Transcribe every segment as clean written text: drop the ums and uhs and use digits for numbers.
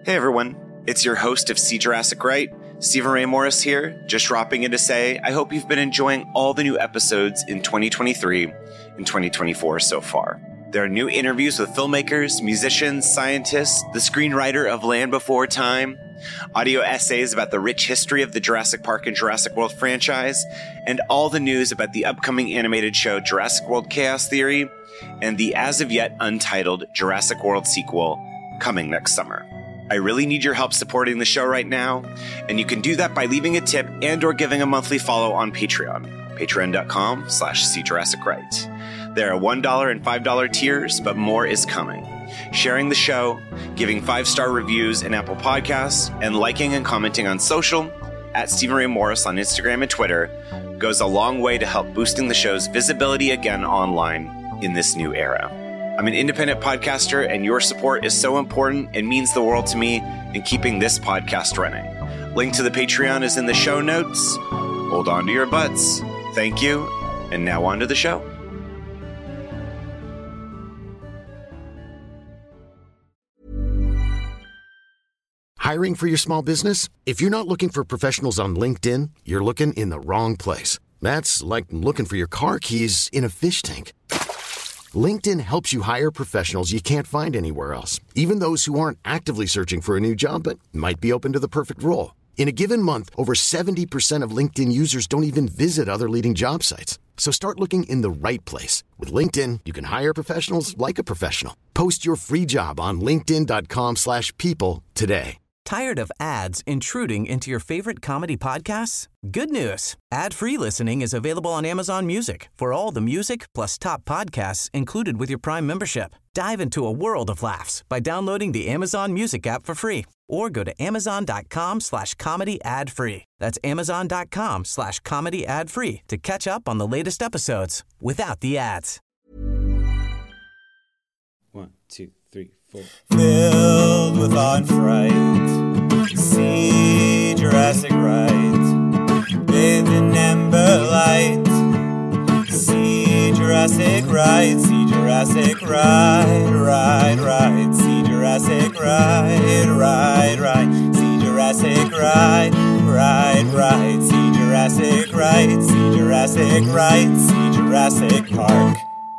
Hey everyone, it's your host of See Jurassic Right, Stephen Ray Morris here, just dropping in to say I hope you've been enjoying all the new episodes in 2023 and 2024 so far. There are new interviews with filmmakers, musicians, scientists, the screenwriter of Land Before Time, audio essays about the rich history of the Jurassic Park and Jurassic World franchise, and all the news about the upcoming animated show Jurassic World Chaos Theory and the as-of-yet untitled Jurassic World sequel coming next summer. I really need your help supporting the show right now, and you can do that by leaving a tip and or giving a monthly follow on Patreon, patreon.com/SeeJurassicRight. There are $1 and $5 tiers, but more is coming. Sharing the show, giving 5-star reviews in Apple Podcasts, and liking and commenting on social at Stephen Ray Morris on Instagram and Twitter goes a long way to help boosting the show's visibility again online in this new era. I'm an independent podcaster, and your support is so important and means the world to me in keeping this podcast running. Link to the Patreon is in the show notes. Hold on to your butts. Thank you. And now on to the show. Hiring for your small business? If you're not looking for professionals on LinkedIn, you're looking in the wrong place. That's like looking for your car keys in a fish tank. LinkedIn helps you hire professionals you can't find anywhere else, even those who aren't actively searching for a new job but might be open to the perfect role. In a given month, over 70% of LinkedIn users don't even visit other leading job sites. So start looking in the right place. With LinkedIn, you can hire professionals like a professional. Post your free job on linkedin.com/people today. Tired of ads intruding into your favorite comedy podcasts? Good news. Ad-free listening is available on Amazon Music for all the music plus top podcasts included with your Prime membership. Dive into a world of laughs by downloading the Amazon Music app for free or go to amazon.com/comedy ad-free. That's amazon.com/comedy ad-free to catch up on the latest episodes without the ads. 1, 2, 3, 4. Filled with awe and fright, see Jurassic Right, bathed in amber light. See Jurassic Right, see Jurassic Right, right, right. See Jurassic Right, right, right. See Jurassic Right, right, right. See Jurassic Right, see Jurassic Right, see Jurassic Park.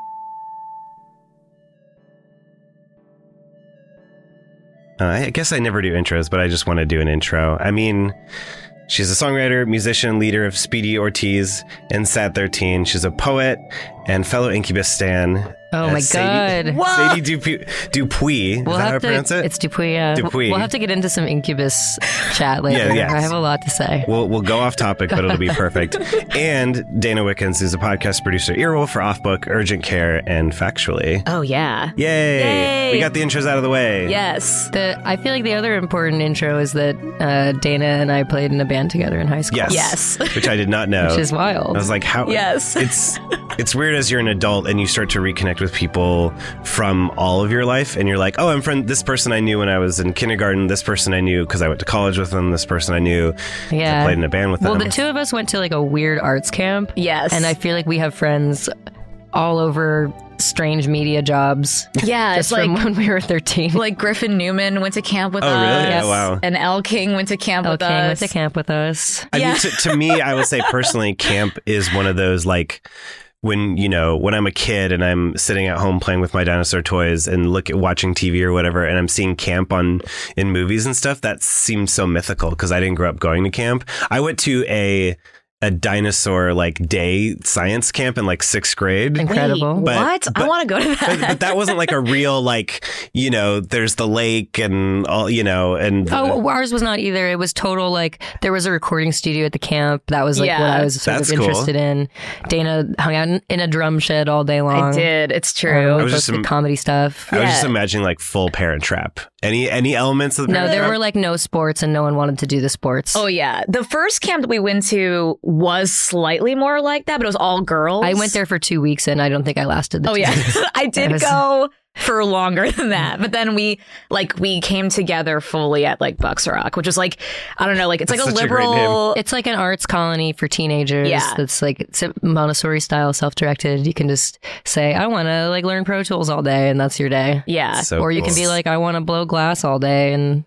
I guess I never do intros, but I just want to do an intro. I mean, she's a songwriter, musician, leader of Speedy Ortiz and Sad 13. She's a poet and fellow Incubus stan. Oh my God. Sadie Dupuis. Is that how I pronounce it? It's Dupuis, yeah. Dupuis. We'll have to get into some Incubus chat later. Yeah. I have a lot to say. We'll go off topic, but it'll be perfect. And Dana Wickens, who's a podcast producer, Earwolf for Off Book, Urgent Care, and Factually. Oh, yeah. Yay! We got the intros out of the way. Yes. I feel like the other important intro is that Dana and I played in a band together in high school. Yes. Which I did not know. Which is wild. I was like, how? Yes. It's weird as you're an adult and you start to reconnect with people from all of your life, and you're like, oh, I'm friend. This person I knew when I was in kindergarten. This person I knew because I went to college with them. This person I knew. Yeah. I played in a band with them. Well, the two of us went to like a weird arts camp. Yes. And I feel like we have friends all over strange media jobs. Yeah, just it's from like when we were 13. Like Griffin Newman went to camp with us. Oh, really? Yes. Oh, wow. And Elle King went to camp with us. Went to camp with us. I mean, to me, I will say personally, camp is one of those like. When I'm a kid and I'm sitting at home playing with my dinosaur toys and watching TV or whatever, and I'm seeing camp in movies and stuff, that seems so mythical because I didn't grow up going to camp. I went to a dinosaur like day science camp in like 6th grade. Incredible. Wait, what? I want to go to that. But that wasn't like a real like, there's the lake and all, and ours was not either. It was total like there was a recording studio at the camp. That was like what I was sort of interested in. Dana hung out in a drum shed all day long. I did. It's true. I was just the comedy stuff. I was just imagining like full Parent Trap. Any elements of the Parent Trap? No, there were like no sports and no one wanted to do the sports. Oh yeah. The first camp that we went to was slightly more like that, but it was all girls. I went there for 2 weeks and I don't think I lasted the 2 weeks. I did go for longer than that. But then we came together fully at like Bucks Rock, which is like, I don't know, like it's like a liberal. It's like an arts colony for teenagers. Yeah. That's like it's a Montessori style, self-directed. You can just say, I want to like learn Pro Tools all day, and that's your day. Yeah. Or you can be like, I want to blow glass all day, and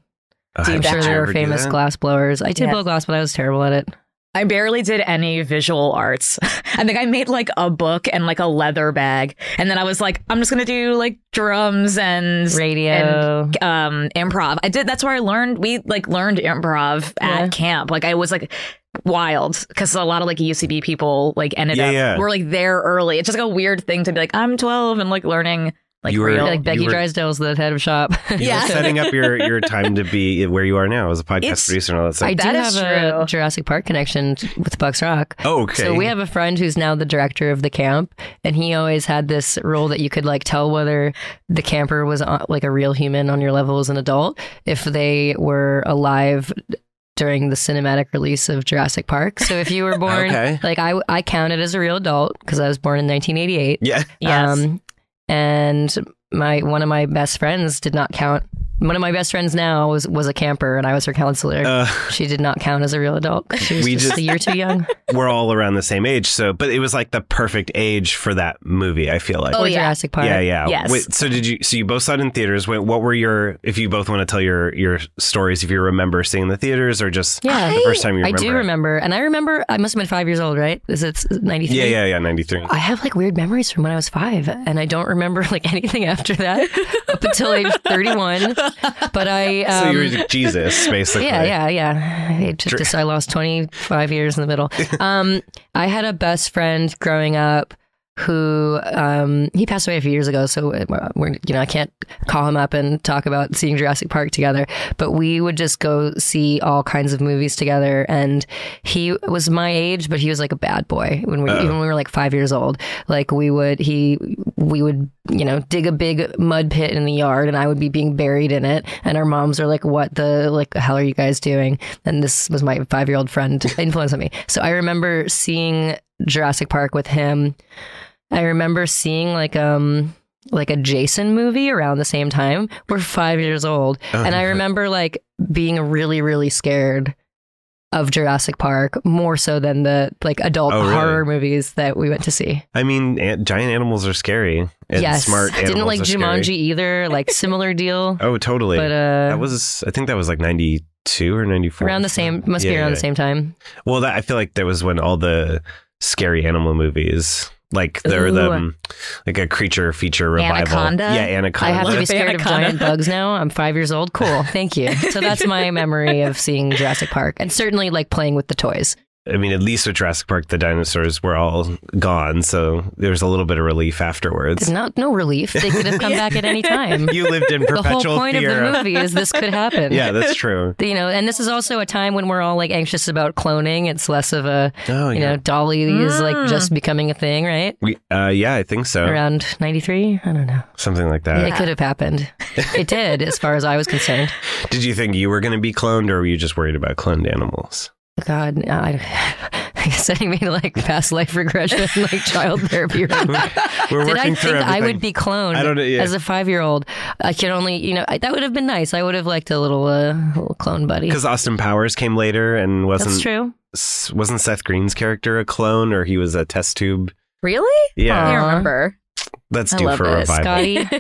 I'm sure there are famous glass blowers. I did blow glass, but I was terrible at it. I barely did any visual arts. I think I made like a book and like a leather bag. And then I was like, I'm just going to do like drums and radio and improv. That's where I learned. We like learned improv at camp. Like I was like wild because a lot of like UCB people like ended up were like there early. It's just like a weird thing to be like, I'm 12 and like learning. Like you were real. Like Becky Drysdale's the head of shop. You were setting up your time to be where you are now as a podcast producer and all that stuff. I do have a Jurassic Park connection with Bucks Rock. Oh, okay. So we have a friend who's now the director of the camp, and he always had this rule that you could like tell whether the camper was like a real human on your level as an adult if they were alive during the cinematic release of Jurassic Park. So if you were born, like I counted as a real adult because I was born in 1988. Yeah. Yes. And one of my best friends did not count. One of my best friends now was a camper, and I was her counselor. She did not count as a real adult. She was just a year too young. We're all around the same age, but it was like the perfect age for that movie, I feel like. Oh, Jurassic Park. Yeah. Yes. Wait, so you both saw it in theaters. What were if you both want to tell your stories, if you remember seeing the theaters or just the first time you remember? I do remember. And I remember I must have been 5 years old, right? Is it 93? Yeah, 93. I have like weird memories from when I was 5, and I don't remember like anything after that up until age 31. But so you were Jesus, basically. Yeah. I lost 25 years in the middle. I had a best friend growing up who he passed away a few years ago, so I can't call him up and talk about seeing Jurassic Park together, but we would just go see all kinds of movies together. And he was my age, but he was like a bad boy when we were like 5 years old. Like we would dig a big mud pit in the yard, and I would be being buried in it, and our moms are like, what the hell are you guys doing? And this was my 5-year-old friend influencing me. So I remember seeing Jurassic Park with him. I remember seeing like a Jason movie around the same time. We're 5 years old. And I remember like being really, really scared of Jurassic Park, more so than the like adult horror movies that we went to see. I mean, giant animals are scary. And smart animals didn't like Jumanji scary. Either, like similar deal. Oh, totally. But I think that was like 92 or 94. Around the same, must be around the same time. Well, I feel like that was when all the scary animal movies, like they're like a creature feature revival. Anaconda? Yeah, Anaconda. I have to be scared of giant bugs now. I'm 5 years old. Cool. Thank you. So that's my memory of seeing Jurassic Park, and certainly like playing with the toys. I mean, at least with Jurassic Park, the dinosaurs were all gone, so there was a little bit of relief afterwards. No relief. They could have come back at any time. You lived in perpetual fear. The whole point of the movie is this could happen. Yeah, that's true. And this is also a time when we're all like anxious about cloning. It's less of a, Dolly is like just becoming a thing, right? Yeah, I think so. Around 93? I don't know. Something like that. It could have happened. It did, as far as I was concerned. Did you think you were going to be cloned, or were you just worried about cloned animals? God, I sending me to like past life regression, like child therapy right now. Did I think I would be cloned as a 5-year-old? I can only, that would have been nice. I would have liked a little clone buddy. Because Austin Powers came later and wasn't. That's true. Wasn't Seth Green's character a clone, or he was a test tube? Really? Yeah. I can't remember. That's due for a revival. Scotty.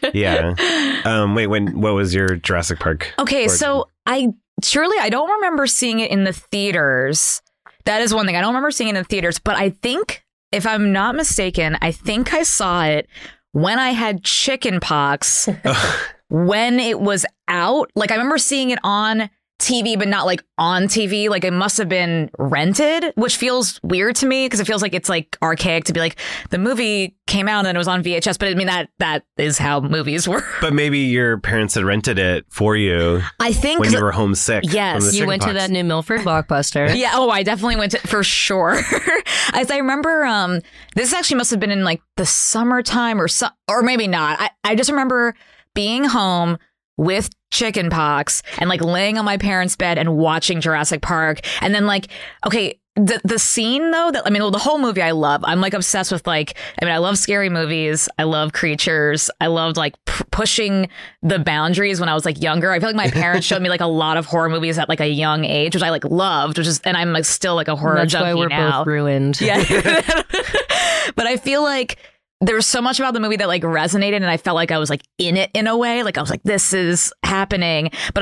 Yeah. What was your Jurassic Park? Okay, origin? so I don't remember seeing it in the theaters. That is one thing. I don't remember seeing it in the theaters, but I think, if I'm not mistaken, I think I saw it when I had chicken pox when it was out. Like, I remember seeing it on TV, but not like on TV. Like, it must have been rented, which feels weird to me because it feels like it's like archaic to be like, the movie came out and then it was on VHS. But I mean, that is how movies work. But maybe your parents had rented it for you. I think when you were homesick. Yes, you went to that New Milford Blockbuster. Yeah. Oh, I definitely went to, for sure. As I remember, this actually must have been in like the summertime or maybe not. I just remember being home with chicken pox and like laying on my parents' bed and watching Jurassic Park. And then like, okay, the scene though, the whole movie I love. I'm like obsessed with I love scary movies. I love creatures. I loved like pushing the boundaries when I was like younger. I feel like my parents showed me like a lot of horror movies at like a young age, which I like loved, and I'm like still like a horror junkie now. That's why we're both ruined. Yeah. But I feel like there was so much about the movie that like resonated, and I felt like I was like in it in a way. Like I was like, this is happening. But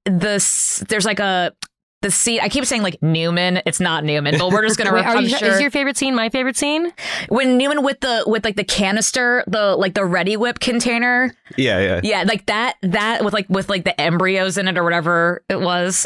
there's like the scene, I keep saying like Newman. It's not Newman, but we're just gonna. Is your favorite scene my favorite scene? When Newman with like the canister, the Ready Whip container. Yeah. Like that with the embryos in it or whatever it was.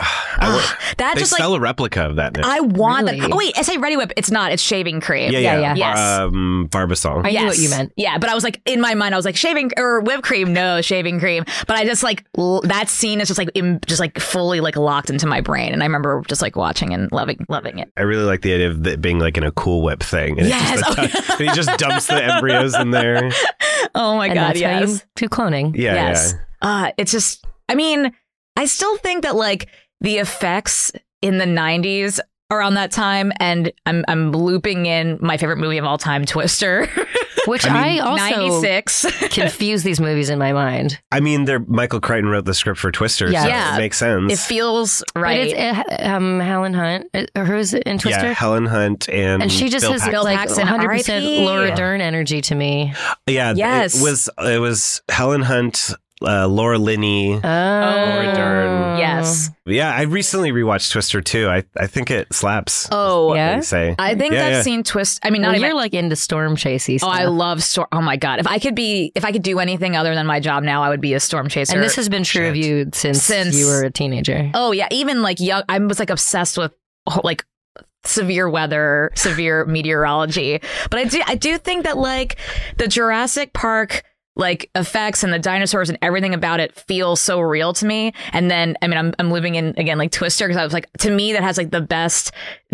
That they just sell like a replica of that now. I want Really? that. Oh wait, I say Ready Whip. It's not. It's shaving cream. Yeah. Yes. Barbasol. I knew what you meant. Yeah, but I was like in my mind, I was like shaving or whipped cream. No, shaving cream. But I just like that scene is just like fully like locked into my brain, and I remember just like watching and loving it. I really like the idea of it being like in a Cool Whip thing. And Yes. and he just dumps the embryos in there. Oh my And god, that's how you yes. do cloning. Yeah. Yes. It's just, I mean, I still think that like the effects in the 90s around that time, and I'm looping in my favorite movie of all time, Twister. Which I also 96. confuse these movies in my mind. I mean, Michael Crichton wrote the script for Twister, Yeah. so Yeah. it makes sense. It feels But right. it's Helen Hunt. Who's in Twister? Yeah, Helen Hunt and And she just Bill has Paxton. Bill like Paxton, 100% R.I.P.. Laura Dern energy to me. Yeah, Yes. it was Helen Hunt, Laura Linney, Laura Dern. Yes. Yeah, I recently rewatched Twister too. I think it slaps. Oh, Yeah? They say. I think Yeah, that yeah. scene twist. I mean, not Well, even. you're like into storm chasey Oh, stuff. I love storm. Oh my god! If I could do anything other than my job now, I would be a storm chaser. And this has been true of you since you were a teenager. Oh yeah, even like young. I was like obsessed with like severe weather, severe meteorology. But I do think that like the Jurassic Park like effects and the dinosaurs and everything about it feels so real to me. And then I mean I'm living in again like Twister, because I was like, to me that has like the best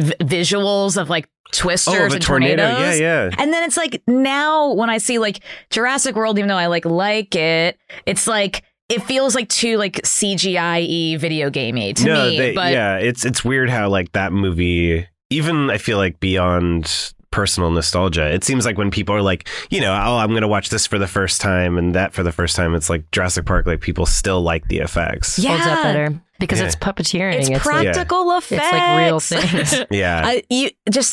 visuals of like twisters the and tornado. tornadoes. Yeah. And then it's like now when I see like Jurassic World, even though I like it, it's like it feels like too like CGI-y video gamey to me. But yeah, it's weird how like that movie, even I feel like beyond personal nostalgia, it seems like when people are like, you know, oh, I'm gonna watch this for the first time and that for the first time, it's like Jurassic Park, like people still like the effects. yeah, Holds up better because Yeah. it's puppeteering. it's like, practical effects. it's like real things. Yeah. You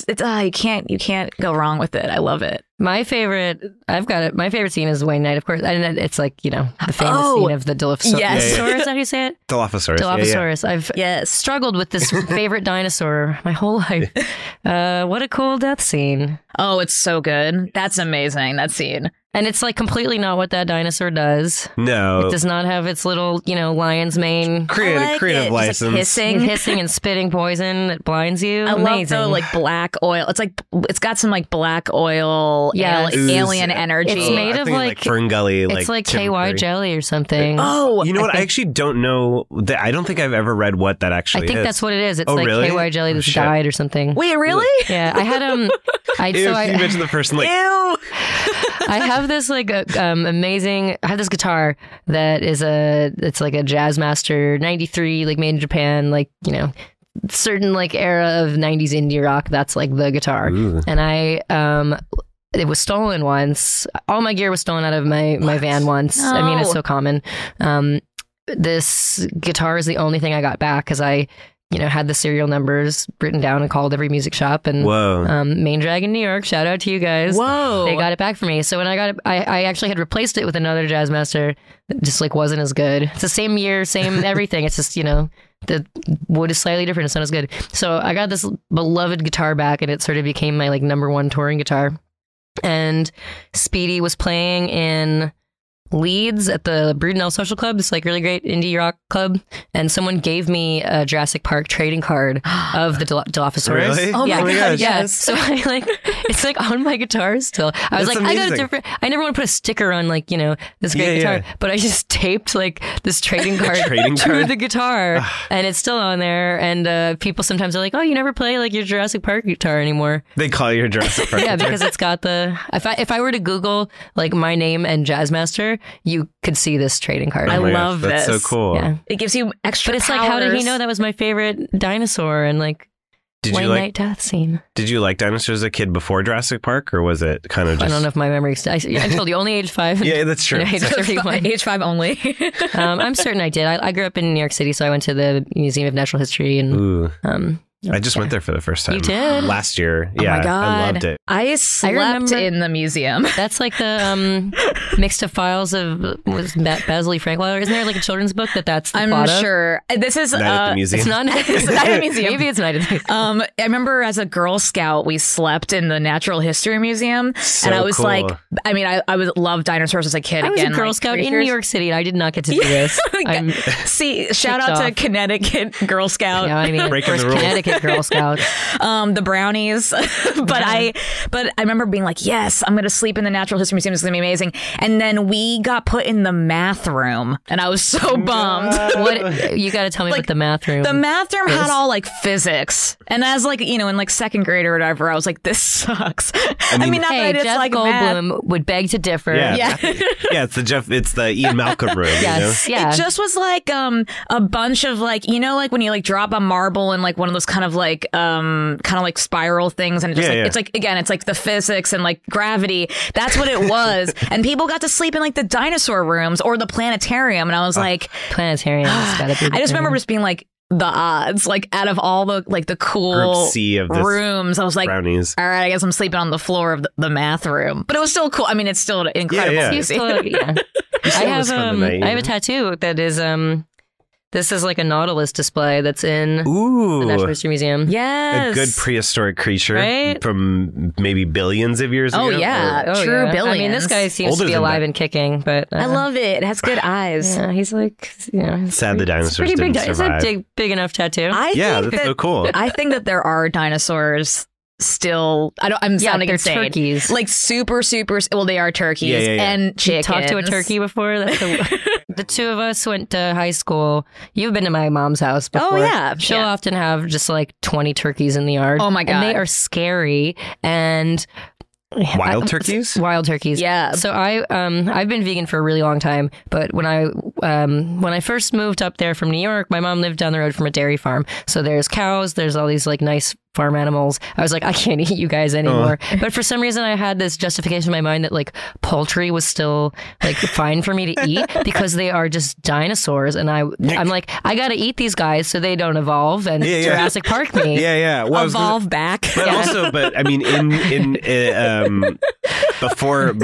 can't go wrong with it. I love it. My favorite, I've got it. My favorite scene is Wayne Knight, of course. And it's like, you know, the famous Oh, scene of the Dilophosaurus. yes. Is that how you say it? Dilophosaurus. Yeah, yeah. Dilophosaurus. I've Yes. struggled with this favorite dinosaur my whole life. What a cool death scene. Oh, it's so good. That's amazing. That scene. And it's like completely not what that dinosaur does. No. It does not have its little, you know, lion's mane I like creative it. Just, license. like, hissing. hissing and spitting poison that blinds you. I Amazing. love the like black oil. It's like it's got some like black oil, Yeah. like Ooze. alien energy. It's made I of think like Fern Gully. it's like Tim KY Curry. jelly or something. Oh, You know what? I actually don't know. I don't think I've ever read what that I actually think is. that's what it is. It's Oh, like really? KY jelly Oh, that's shit. died or something. wait, really? Yeah, I had If you mention the person, like, Ew. I have this like amazing. I have this guitar that is it's like a Jazzmaster 93, like made in Japan, like, you know, certain like era of 90s indie rock. That's like the guitar. Ooh. And it was stolen once. All my gear was stolen out of my van once. I mean, it's No. so common. This guitar is the only thing I got back because I, you know, had the serial numbers written down and called every music shop. And whoa. Main Drag in New York, shout out to you guys. Whoa. They got it back for me. So when I got it, I actually had replaced it with another Jazzmaster that just like wasn't as good. It's the same year, same everything. It's just, you know, the wood is slightly different. It's not as good. So I got this beloved guitar back and it sort of became my like number one touring guitar. And Speedy was playing in Leeds at the Brudenell Social Club, this like really great indie rock club, and someone gave me a Jurassic Park trading card of the Dilophosaurus. Really? Oh yeah, my God, yeah. yes. So I like it's like on my guitar still. I was That's like, I got a amazing. different. I never want to put a sticker on like, you know, this great Yeah, guitar, yeah. but I just taped like this trading card Trading to card? the guitar, and it's still on there. And people sometimes are like, oh, you never play like your Jurassic Park guitar anymore. They call you a Jurassic Park. Yeah, because it's got the. If I were to Google like my name and Jazzmaster, you could see this trading card. Oh I my gosh, love that's this. so cool. Yeah, It gives you extra. but it's like, how did he powers. know that was my favorite dinosaur and like Did Wayne you like? Knight death scene? Did you like dinosaurs as a kid before Jurassic Park, or was it kind of just? I don't know if my memory. I told you only age 5. Yeah, that's true. You know, age 31. Age 5 only. I'm certain I did. I grew up in New York City, so I went to the Museum of Natural History and Ooh. I just went there for the first time. You did? Last year. Oh Yeah, my God. I loved it. I slept remember- in the museum. That's like the mixed up files of Basil E. Frankweiler. Isn't there like a children's book that's the I'm plot of? sure. This is Night at the museum. It's not It's Night at the Museum. Maybe it's Night at the Museum. I remember as a Girl Scout, we slept in the Natural History Museum, So and I was cool. like, I mean, I was loved dinosaurs as a kid. I was Again, a Girl like, Scout pretty in fierce. New York City, and I did not get to do this. See, shout out to off. Connecticut Girl Scout. You know what I mean? Breaking the First rules. Connecticut Girl Scouts. The brownies. but I remember being like, yes, I'm going to sleep in the Natural History Museum. It's going to be amazing. And then we got put in the math room, and I was so bummed. What you got to tell me about the math room? The math room had all like physics, and as like in like second grade or whatever, I was like, this sucks. I mean, not that I Hey, just Jeff like Goldblum math. would beg to differ. Yeah. It's the Ian Malcolm room. Yes. You know? Yeah. It just was like a bunch of like, like when you like drop a marble in like one of those kind of like spiral things, and it just it's like, again, it's like the physics and like gravity. That's what it was. And people got to sleep in like the dinosaur rooms or the planetarium, and I was like, Planetarium's gotta be. I just remember just being like, the odds, like out of all the like the cool Group C of this rooms, I was like, brownies. all right, I guess I'm sleeping on the floor of the math room. But it was still cool. I mean, it's still an incredible Yeah. museum. I have fun tonight, you I have a know? tattoo that is this is like a Nautilus display that's in the Ooh. Natural History Museum. Yes. A good prehistoric creature Right? from maybe billions of years Oh, ago. yeah. Or- True I billions. mean, this guy seems Older to be than alive that. and kicking, but I love it. It has good eyes. Yeah, he's like, he's Sad the dinosaurs it's pretty big. didn't It's a survive. big enough tattoo. Yeah, that's so cool. I think that there are dinosaurs still. I'm sounding they're insane. turkeys. Like super. Well, they are turkeys Yeah. and chickens. Talked to a turkey before. That's the two of us went to high school. You've been to my mom's house before. Oh, yeah. She'll Yeah. often have just like 20 turkeys in the yard. Oh, my And God. they are scary and Wild turkeys? Wild turkeys. Yeah. So I've been vegan for a really long time, but when I first moved up there from New York, my mom lived down the road from a dairy farm. So there's cows, there's all these like nice farm animals. I was like, I can't eat you guys anymore. But for some reason I had this justification in my mind that like poultry was still like fine for me to eat because they are just dinosaurs, and I'm like, I gotta eat these guys so they don't evolve and Jurassic Park me. Yeah. Well, I was gonna- Evolve back. But I mean, before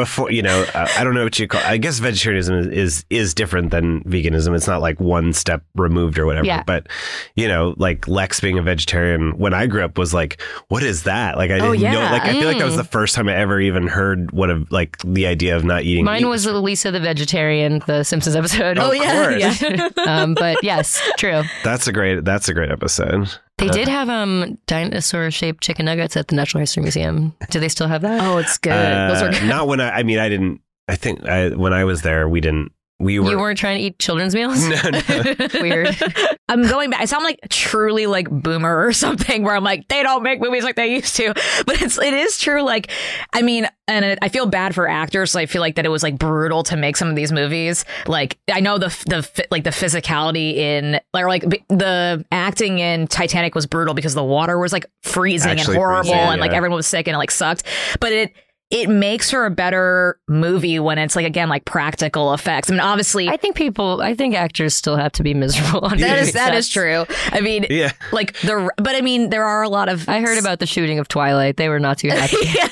I don't know what you call. I guess vegetarianism is different than veganism. It's not like one step removed or whatever. Yeah. But like Lex being a vegetarian when I grew up was like, what is that? Like I didn't know. Like I feel like that was the first time I ever even heard like the idea of not eating. Mine meat. was Lisa the vegetarian, the Simpsons episode. Oh, yeah. But yes, true. That's a great episode. They did have dinosaur-shaped chicken nuggets at the Natural History Museum. Do they still have that? Oh, it's good. Those are good. Not when I mean, I didn't. I think when I was there, we didn't. We were. You weren't trying to eat children's meals? No. Weird. I'm going back. I sound like truly like boomer or something where I'm like, they don't make movies like they used to. But it is true. Like, I mean, and I feel bad for actors. So I feel like that it was like brutal to make some of these movies. Like, I know the physicality in the acting in Titanic was brutal because the water was like freezing Actually and horrible freezing, and like yeah. everyone was sick and it like sucked. But it makes for a better movie when it's like, again, like practical effects. I mean, obviously, I think actors still have to be miserable on that movie is sets. true. I mean, Yeah. like but I mean, there are a lot of. I heard about the shooting of Twilight. They were not too happy.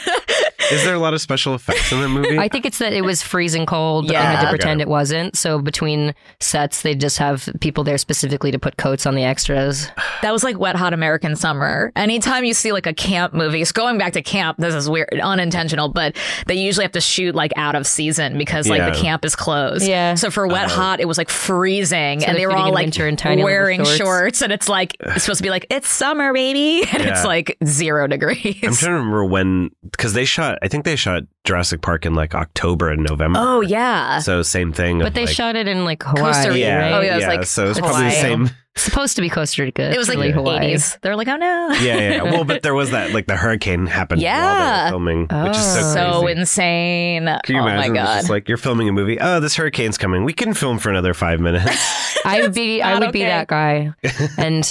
Is there a lot of special effects in the movie? I think it's that it was freezing cold. Yeah. They had to Got pretend it. it wasn't. So between sets, they just have people there specifically to put coats on the extras. That was like Wet Hot American Summer. Anytime you see like a camp movie, so going back to camp, this is weird, unintentional, but they usually have to shoot like out of season because like Yeah. the camp is closed. Yeah. So for Wet Hot, it was like freezing, So and they're they were shooting all in like winter in tiny little wearing shorts. shorts, and it's like it's supposed to be like it's summer, baby, and Yeah. it's like 0 degrees. I'm trying to remember when, because I think they shot Jurassic Park in like October and November. Oh yeah. So same thing. But of, they like, shot it in like Hawaii, Costa Rica. Yeah. right? Oh, yeah, it's like so it's probably the Hawaii. same. It's supposed to be Costa Rica. It was like really Hawaii. 80s. They're like, oh no. Yeah. Well, but there was that, like the hurricane happened while they Yeah. were filming, which is so crazy. So insane. Can you oh imagine? my It's god. just like you're filming a movie. Oh, this hurricane's coming. We can film for another 5 minutes. I would be not okay. that guy, and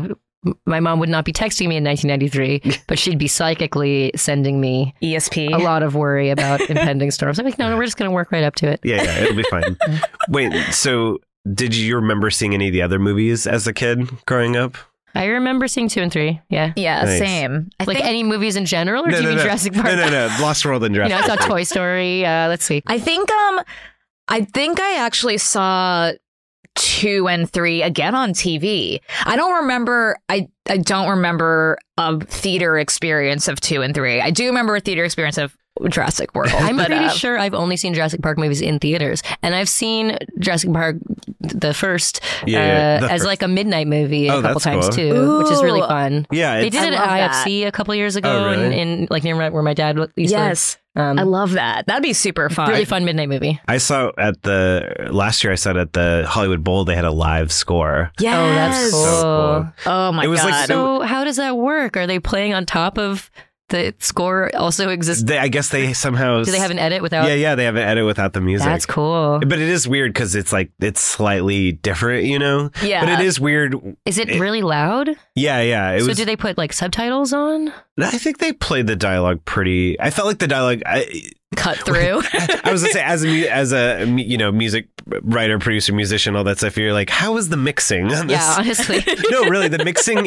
my mom would not be texting me in 1993, but she'd be psychically sending me ESP. a lot of worry about impending storms. I'm like, no, we're just going to work right up to it. Yeah, it'll be fine. Wait, so did you remember seeing any of the other movies as a kid growing up? I remember seeing 2 and 3. Yeah. Yeah, Nice. same. I Like think, any movies in general, or do you mean Jurassic Park? No. Lost World and Jurassic I saw Park. Toy Story. Let's see. I think I actually saw 2 and 3 again on TV. I don't remember. I don't remember a theater experience of 2 and 3. I do remember a theater experience of Jurassic World. I'm but, pretty sure I've only seen Jurassic Park movies in theaters, and I've seen Jurassic Park the first The as first. like a midnight movie a Oh, couple that's times cool. too, which is really Ooh. fun. Yeah, They it's, did it I love at that. IFC a couple years ago Oh, really? in like near where my dad used to live. Yes, I love that. That'd be super fun. Really fun midnight movie. I saw last year. I saw it at the Hollywood Bowl. They had a live score. Yes. Oh, that's cool. So cool. Oh my It was like god. So how does that work? Are they playing on top of the score? Also exists? I guess they somehow. Do they have an edit without? Yeah. They have an edit without the music. That's cool. But it is weird because it's like it's slightly different, you know. Yeah. But it is weird. Is it really loud? Yeah. It So was. do they put like subtitles on? I think they played the dialogue pretty. I felt like the dialogue. Cut through. I was gonna say as a music writer, producer, musician, all that stuff. You're like, how was the mixing on this? Yeah, honestly. No, really, the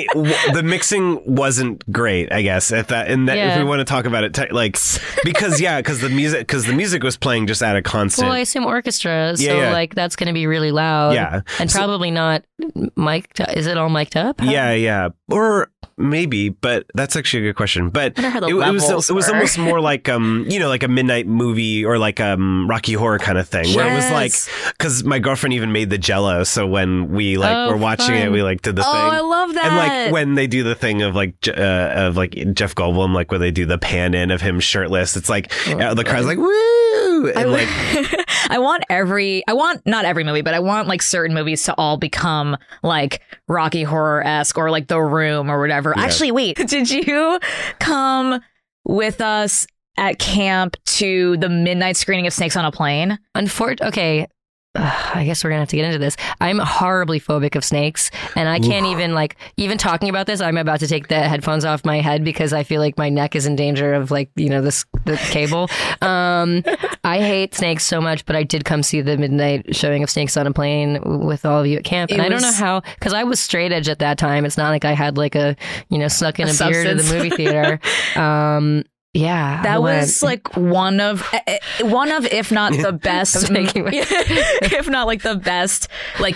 mixing wasn't great. I guess if Yeah. we want to talk about it, because the music was playing just at a constant. Well, I assume orchestra, so Yeah. like that's going to be really loud. Yeah. And probably not mic'd. Is it all mic'd up? Yeah, or maybe, but that's actually a good question. But wonder how the it was levels were. almost more like like a midnight movie or like Rocky Horror kind of thing, where it was like, Yes. because my girlfriend even made the Jello, so when we Oh, were watching it, fun. we like did the Oh, thing. I love that. And like when they do the thing of like Jeff Goldblum, like where they do the pan in of him shirtless, it's like the crowd's like woo, and like I want not every movie, but I want like certain movies to all become like Rocky Horror-esque or like The Room or whatever. Yeah. Actually, wait, did you come with us at camp to the midnight screening of Snakes on a Plane? Okay. I guess we're gonna have to get into this. I'm horribly phobic of snakes, and I can't even talking about this. I'm about to take the headphones off my head because I feel like my neck is in danger of the cable. I hate snakes so much, but I did come see the midnight showing of Snakes on a Plane with all of you at camp, and I don't know how, because I was straight edge at that time. It's not like I had like a snuck in a beer to the substance. movie theater. Yeah, I That went. was like one of, if not the best, if not like the best, like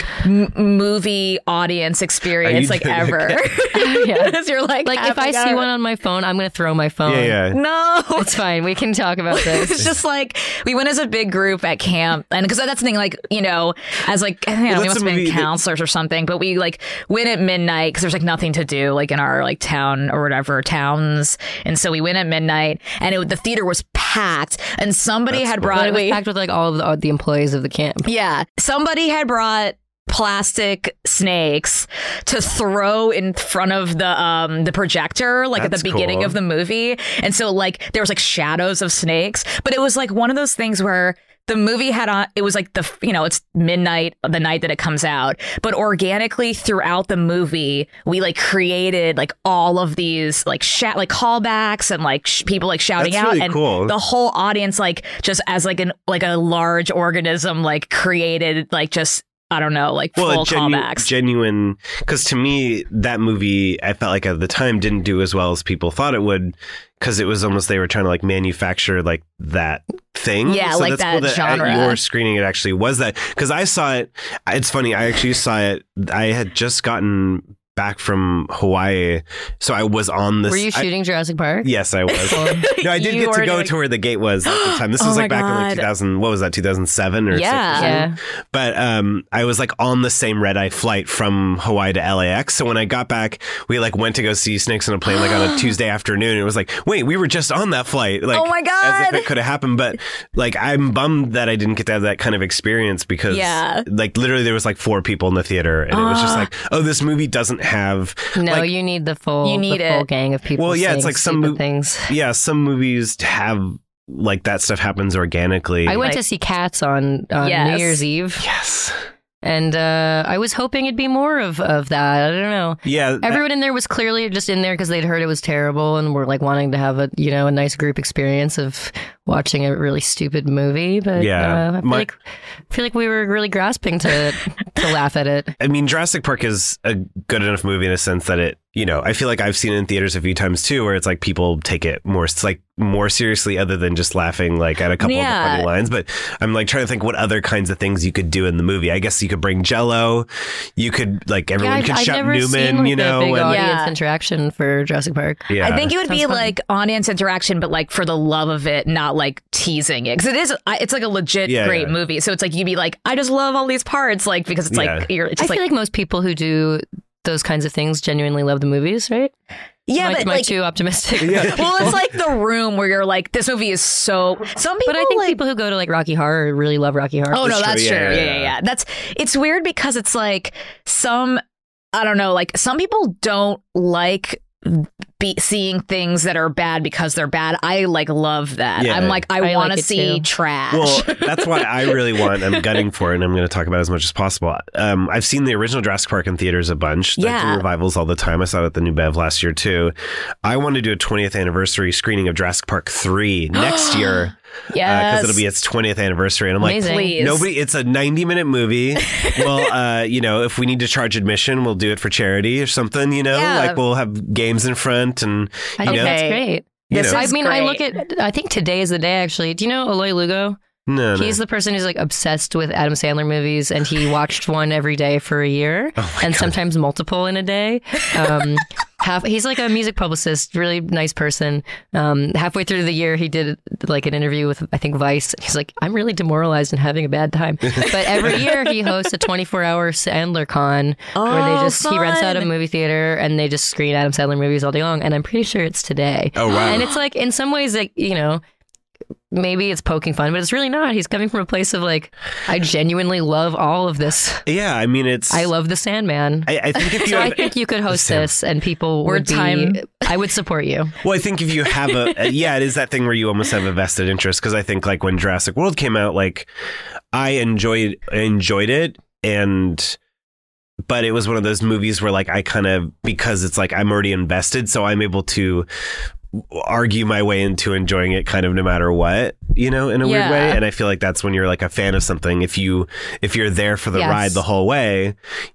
movie audience experience like ever. Yeah. Because you're like if I see one on my phone, I'm gonna throw my phone. yeah. no, It's fine. We can talk about this. it's just like we went as a big group at camp, and because that's the thing, like as like I think we that's must a have been movie that- counselors or something, but we like went at midnight because there's like nothing to do like in our like town or whatever towns, and so we went at midnight, and the theater was packed, and somebody had But brought it was packed with like all of the employees of the camp. yeah, somebody had brought plastic snakes to throw in front of the projector like at That's the beginning cool. of the movie, and so like there was like shadows of snakes, but it was like one of those things where the movie had on, it was like it's midnight the night that it comes out, but organically throughout the movie we like created like all of these like like callbacks and like people like shouting That's out, really and cool. the whole audience like just as like a large organism like created like just I don't know, like full callbacks. Genuine, because to me, that movie, I felt like at the time didn't do as well as people thought it would, because it was almost, they were trying to like manufacture like that thing. Yeah, so like that's cool that that genre. At your screening, it actually was that, because I saw it, it's funny, I actually saw it, I had just gotten back from Hawaii, so I was on this. Were you shooting Jurassic Park? Yes, I was. No, I did You get to were go doing- to where the gate was at the time. This Oh was my like back in like God. 2000. What was that? 2007 or Yeah. 6 or something. Yeah. But I was like on the same red eye flight from Hawaii to LAX. So when I got back, we like went to go see Snakes on a Plane like on a Tuesday afternoon. And it was like, wait, we were just on that flight. Like, Oh my God. as if it could have happened. But like, I'm bummed that I didn't get to have that kind of experience because Yeah. like literally there was like 4 people in the theater, and it was just like, oh, this movie doesn't have No, like, you need the full You need the full it. gang of people. Well, yeah, it's saying like some stupid things. yeah, some movies have like that stuff happens organically. I went Like- to see Cats on Yes. New Year's Eve, yes. and I was hoping it'd be more of that. I don't know. Yeah. Everyone in there was clearly just in there because they'd heard it was terrible and were like wanting to have a nice group experience of watching a really stupid movie. But Yeah. I feel like we were really grasping to to laugh at it. I mean, Jurassic Park is a good enough movie in a sense that it, I feel like I've seen it in theaters a few times too, where it's like people take it more seriously other than just laughing like at a couple of the funny lines. But I'm like trying to think what other kinds of things you could do in the movie. I guess you could bring Jell-O. You could everyone could shout Newman, seen, like, the big audience interaction for Jurassic Park. Yeah. I think it would Sounds be fun. like audience interaction, but like for the love of it, not like teasing it. Because it's like a legit great movie. So it's like you'd be like, I just love all these parts, like because it's like it's just I feel like most people who do those kinds of things genuinely love the movies, right? Yeah, am I too optimistic? Well, it's like The Room where you're like, this movie is so. Some people, but I think people who go to like Rocky Horror really love Rocky Horror. Oh no, that's true. Yeah. It's weird because it's like I don't know, like some people don't like seeing things that are bad because they're bad. I like love that. Yeah. I'm like, I want to like it see too. trash. Well, that's why I really I'm gunning for it, and I'm going to talk about it as much as possible. I've seen the original Jurassic Park in theaters a bunch. Yeah. They do revivals all the time. I saw it at the New Bev last year too. I want to do a 20th anniversary screening of Jurassic Park 3 next year. Yes. Because it'll be its 20th anniversary. And I'm Amazing. like, Please. it's a 90-minute movie. Well, if we need to charge admission, we'll do it for charity or something, Yeah. like we'll have games in front and, I think that's great. This I is mean, I great. look at. I think today is the day. Actually, do you know Eloy Lugo? No. He's the person who's like obsessed with Adam Sandler movies, and he watched one every day for a year, and sometimes multiple in a day. He's like a music publicist, really nice person. Halfway through the year, he did like an interview with, I think, Vice. He's like, I'm really demoralized and having a bad time. But every year he hosts a 24-hour Sandler con where he rents out a movie theater and they just screen Adam Sandler movies all day long. And I'm pretty sure it's today. Oh, wow. And it's like, in some ways, like, maybe it's poking fun, but it's really not. He's coming from a place of like, I genuinely love all of this. Yeah, I mean, I love the Sandman. I think if you So I think you could host this and people would be, I would support you. Well, I think if you have it is that thing where you almost have a vested interest, because I think like when Jurassic World came out, like I enjoyed it, but it was one of those movies where like I kind of, because it's like I'm already invested, so I'm able to argue my way into enjoying it kind of no matter what, in a weird way. And I feel like that's when you're like a fan of something. If you're there for the ride the whole way,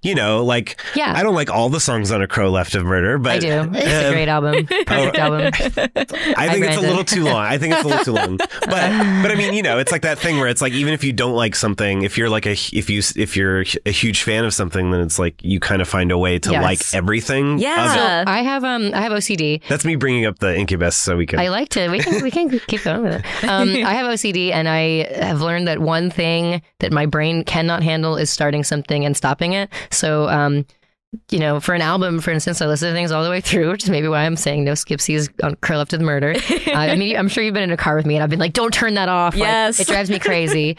I don't like all the songs on A Crow Left of Murder, but I do. It's a great album. Perfect album. I think it's a little too long. But I mean, it's like that thing where it's like, even if you don't like something, if you're like if you're a huge fan of something, then it's like you kind of find a way to like everything. Yeah. I have OCD. That's me bringing up the Incubus so we can. I liked it. We can keep going with it. I have OCD, and I have learned that one thing that my brain cannot handle is starting something and stopping it. So, for an album, for instance, I listen to things all the way through, which is maybe why I'm saying no skipsies on Curl Up to the Murder. I mean, I'm sure you've been in a car with me, and I've been like, don't turn that off. Yes. Like, it drives me crazy.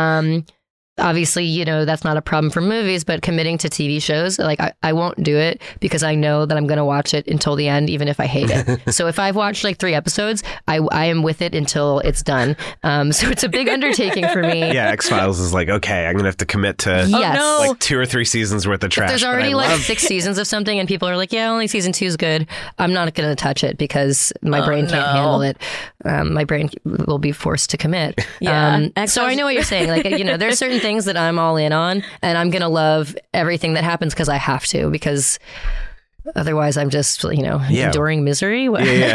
Obviously, that's not a problem for movies, but committing to TV shows, like I won't do it because I know that I'm going to watch it until the end, even if I hate it. So if I've watched like 3 episodes, I am with it until it's done. So it's a big undertaking for me. Yeah, X-Files is like, okay, I'm going to have to commit to Yes. like 2 or 3 seasons worth of trash. If there's already like 6 seasons of something and people are like, yeah, only season 2 is good, I'm not going to touch it because my brain can't handle it. My brain will be forced to commit. Yeah. So I know what you're saying. Like, there's certain things that I'm all in on, and I'm going to love everything that happens because I have to, because otherwise I'm just, enduring misery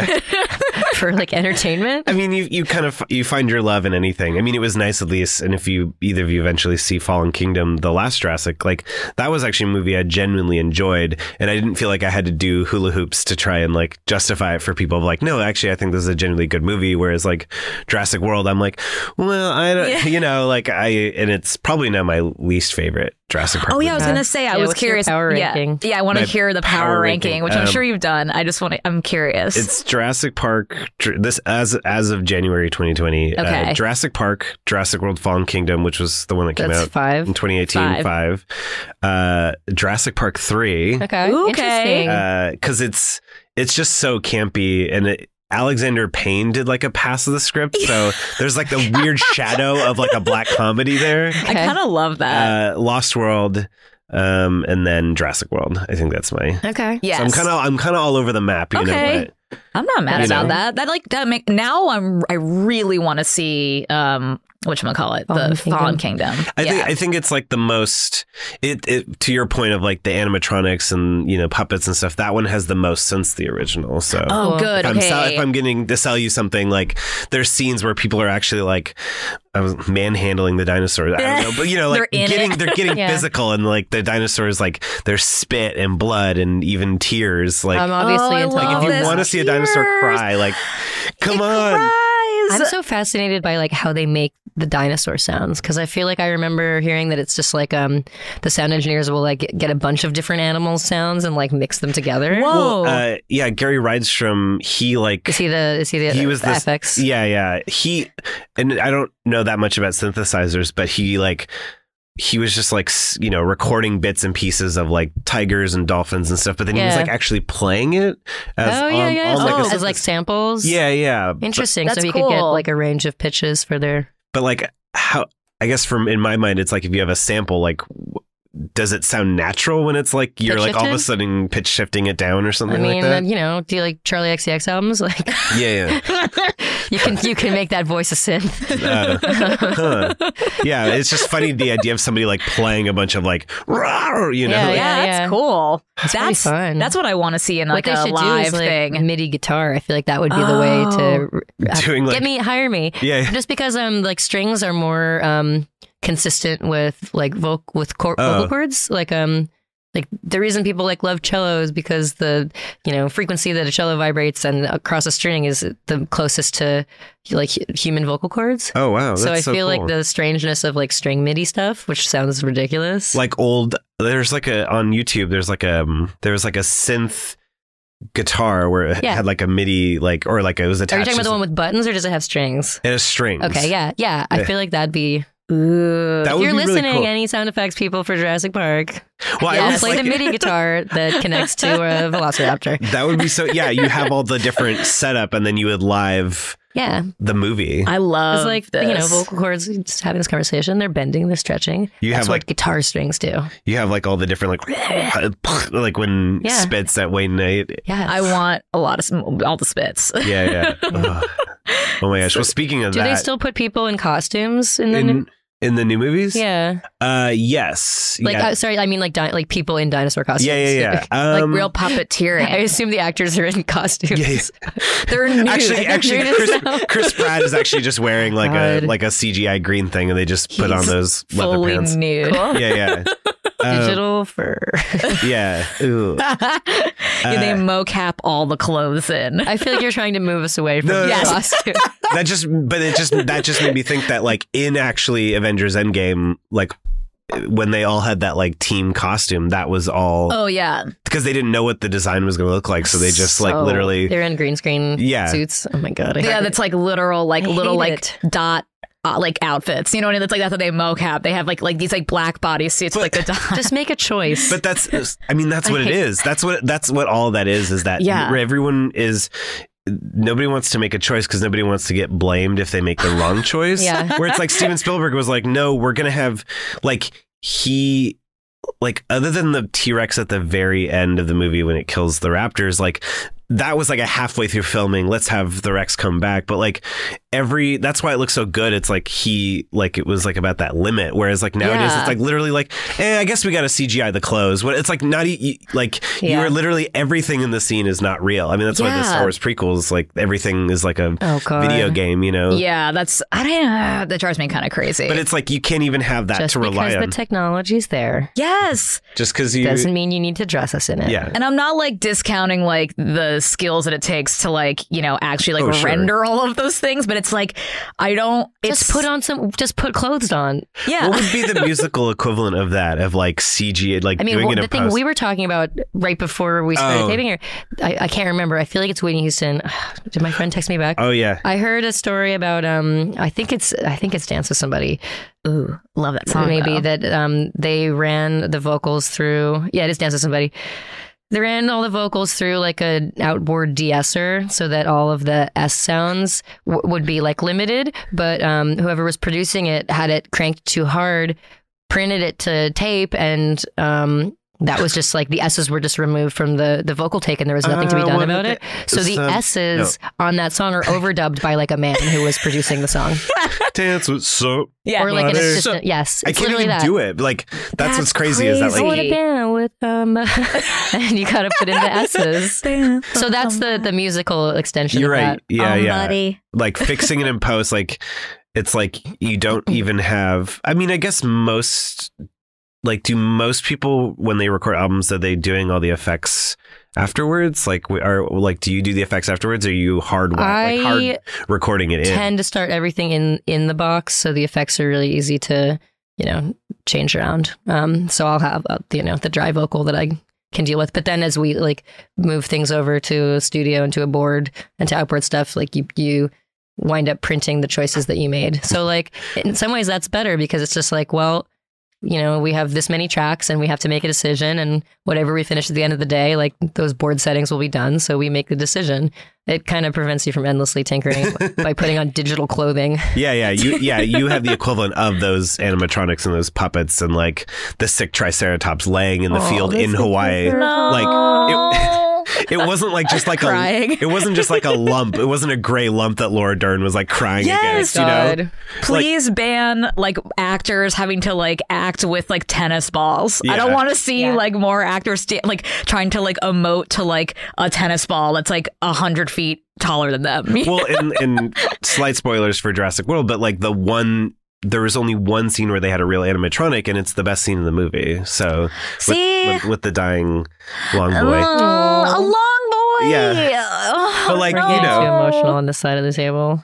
for like entertainment. I mean, you find your love in anything. I mean, it was nice at least, and if either of you eventually see Fallen Kingdom, the last Jurassic, like that was actually a movie I genuinely enjoyed, and I didn't feel like I had to do hula hoops to try and like justify it for people. Like, no, actually, I think this is a genuinely good movie. Whereas like Jurassic World, I'm like, well, I don't, and it's probably now my least favorite Jurassic Park. Oh yeah, I was gonna say, I was what's your curious. power ranking? Yeah, I want to hear the power ranking, which I'm Um, sure you've done. I'm curious. It's Jurassic Park. This as of January 2020. Okay. Jurassic Park, Jurassic World: Fallen Kingdom, which was the one that came That's out 5. in 2018. 5. Jurassic Park 3. Okay. Ooh, Interesting. Because it's just so campy, and Alexander Payne did like a pass of the script, so there's like the weird shadow of like a black comedy there. I kind of love that. Lost World, and then Jurassic World. I think that's my. Okay. Yes. So I'm kind of all over the map. You Okay. know, I'm not mad You about know? that. Now I really want to see whatchamacallit, Fallen the Kingdom. Fallen Kingdom. I think it's like the most it to your point of like the animatronics and, you know, puppets and stuff. That one has the most since the original. So Oh, good. if I'm getting to sell you something, like there's scenes where people are actually like manhandling the dinosaurs. I don't know, but you know, like They're getting Yeah. physical, and like the dinosaurs, like there's spit and blood and even tears. Like, I'm obviously I into love all if you this. want to see a dinosaur cry, like, come on. I'm so fascinated by like how they make the dinosaur sounds, because I feel like I remember hearing that it's just like the sound engineers will like get a bunch of different animal sounds and like mix them together. Whoa. Well, yeah, Gary Rydstrom, he like Is he the he was this FX? yeah and I don't know that much about synthesizers, but he was just like, you know, recording bits and pieces of like tigers and dolphins and stuff, but then he was Yeah. like actually playing it as as like samples. yeah Interesting. That's so he could get cool. like a range of pitches for their. but like how, I guess in my mind it's like if you have a sample, like does it sound natural when it's like you're Pitch like all of a shifted? sudden pitch shifting it down or something I mean, like that? you know, do you like Charlie XCX albums? Like Yeah. you can make that voice a synth. Yeah, it's just funny the idea of somebody like playing a bunch of like, rawr, you know, Yeah, like, yeah, that's yeah. cool. It's pretty fun. That's what I want to see in like what they a should do live is like thing. MIDI guitar. I feel like that would be the way to Doing, like- hire me. Yeah. Just because like strings are more consistent with like vocal cords. Like the reason people like love cello is because the, you know, frequency that a cello vibrates and across a string is the closest to like human vocal cords. Oh wow, that's So I so feel cool. like the strangeness of like string MIDI stuff, which sounds ridiculous. like there's like on YouTube there's like there was like a synth guitar where it Yeah. had like a MIDI like, or like it was Are attached you talking about to the one with buttons or does it have strings? it has strings. Okay, yeah. I Yeah. feel like that'd be. Ooh. That If would you're be really listening, cool. any sound effects people for Jurassic Park, Well, I Yes. was play the like, MIDI guitar that connects to a Velociraptor. that would be so. Yeah, you have all the different setup, and then you would live Yeah, the movie. I love it's like this. you know, vocal cords just having this conversation. They're bending, they're stretching. You That's have, what like- guitar strings do. You have like all the different like when Yeah. spits at Wayne Knight. Yeah, I want a lot of all the spits. Yeah. Ugh. Oh my gosh. Well, speaking of Do that, they still put people in costumes in the? new- in the new movies? yeah, Yes. like yeah. sorry, I mean like like people in dinosaur costumes. Yeah. Like real puppeteering. I assume the actors are in costumes. Yeah. They're nude. Actually, Chris Pratt is actually just wearing like God. a CGI green thing, and they just put on He's those leather fully pants. nude. Yeah. Digital fur. Yeah. Ooh. They mocap all the clothes in. I feel like you're trying to move us away from No, the no, no. costume. That just made me think that like in actually Avengers Endgame, like when they all had that like team costume, that was all Oh yeah. because they didn't know what the design was going to look like, so they just like literally. They're in green screen Yeah. suits. Oh my god. Yeah, that's like literal like I little hate like it. dot like outfits. You know what I mean? That's like that's what they mocap. They have like these like black body suits with like the dot. Just make a choice. But that's what it is. That's what all that is that Yeah. everyone is. Nobody wants to make a choice because nobody wants to get blamed if they make the wrong choice. Yeah. Where it's like Steven Spielberg was like, no, we're going to have like other than the T-Rex at the very end of the movie when it kills the raptors, like that was like a halfway through filming. Let's have the Rex come back. But like that's why it looks so good. It's like it was like about that limit. Whereas like nowadays Yeah. it's like literally like, I guess we got to CGI the clothes. What it's like not like you Yeah. are literally everything in the scene is not real. I mean, that's why the Yeah. Star Wars prequels, like everything is like a Oh, God. video game, you know? Yeah, that's I don't know. That drives me kind of crazy. But it's like you can't even have that just to rely because on the technology's there yes. just because you. doesn't mean you need to dress us in it. Yeah. And I'm not like discounting like the skills that it takes to like, you know, actually like Oh, sure. render all of those things, but it's like I don't Just put clothes on. yeah. What would be the musical equivalent of that? Of like CG, like I mean, doing it the in thing post? we were talking about right before we started Oh. taping here, I can't remember. I feel like it's Whitney Houston. Did my friend text me back? Oh yeah. I heard a story about I think it's Dance with Somebody. Ooh, love that song. Maybe though. that they ran the vocals through. Yeah, it is Dance with Somebody. They ran all the vocals through like an outboard de-esser so that all of the S sounds would be like limited. But whoever was producing it had it cranked too hard, printed it to tape, and that was just like the S's were just removed from the vocal take and there was nothing to be done about it. So the S's on that song are overdubbed by like a man who was producing the song. Dance with soap. Yeah. Or like an Butter. assistant. Yes. I It's can't literally even that. do it. Like, that's what's crazy is that I want like, to band with and you gotta put in the S's. So that's the musical extension you're of right. that. Yeah, yeah. Buddy. Like fixing it in post, like it's like you don't even have. I mean, I guess do most people when they record albums are they doing all the effects afterwards? Like, do you do the effects afterwards? Or are you hard recording it in? Tend to start everything in the box, so the effects are really easy to change around. So I'll have the dry vocal that I can deal with, but then as we like move things over to a studio and to a board and to outboard stuff, like you wind up printing the choices that you made. So like in some ways that's better because it's just like, well, we have this many tracks and we have to make a decision, and whatever we finish at the end of the day, like those board settings will be done. So we make the decision. It kind of prevents you from endlessly tinkering by putting on digital clothing. Yeah. You have the equivalent of those animatronics and those puppets and like the sick Triceratops laying in the field in Hawaii. Like it wasn't like just like Crying. it wasn't just like a lump. It wasn't a gray lump that Laura Dern was like crying Yes, against, Please ban like actors having to like act with like tennis balls. Yeah. I don't want to see like more actors like trying to like emote to like a tennis ball that's like 100 feet taller than them. Well, and slight spoilers for Jurassic World, but like there was only one scene where they had a real animatronic, and it's the best scene in the movie. So with the dying long boy. A long boy. Yeah. But like, We're getting too emotional on this side of the table.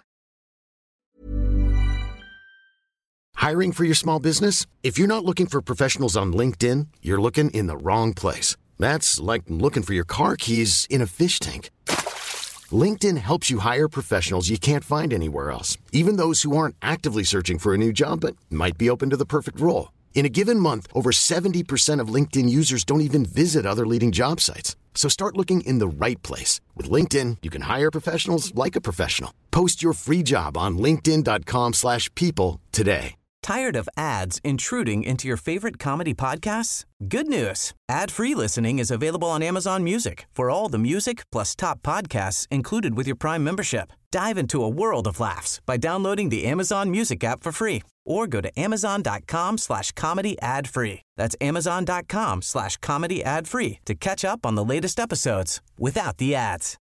Hiring for your small business? If you're not looking for professionals on LinkedIn, you're looking in the wrong place. That's like looking for your car keys in a fish tank. LinkedIn helps you hire professionals you can't find anywhere else, even those who aren't actively searching for a new job but might be open to the perfect role. In a given month, over 70% of LinkedIn users don't even visit other leading job sites. So start looking in the right place. With LinkedIn, you can hire professionals like a professional. Post your free job on linkedin.com/people today. Tired of ads intruding into your favorite comedy podcasts? Good news. Ad-free listening is available on Amazon Music for all the music plus top podcasts included with your Prime membership. Dive into a world of laughs by downloading the Amazon Music app for free or go to amazon.com/comedy ad-free. That's amazon.com/comedy ad-free to catch up on the latest episodes without the ads.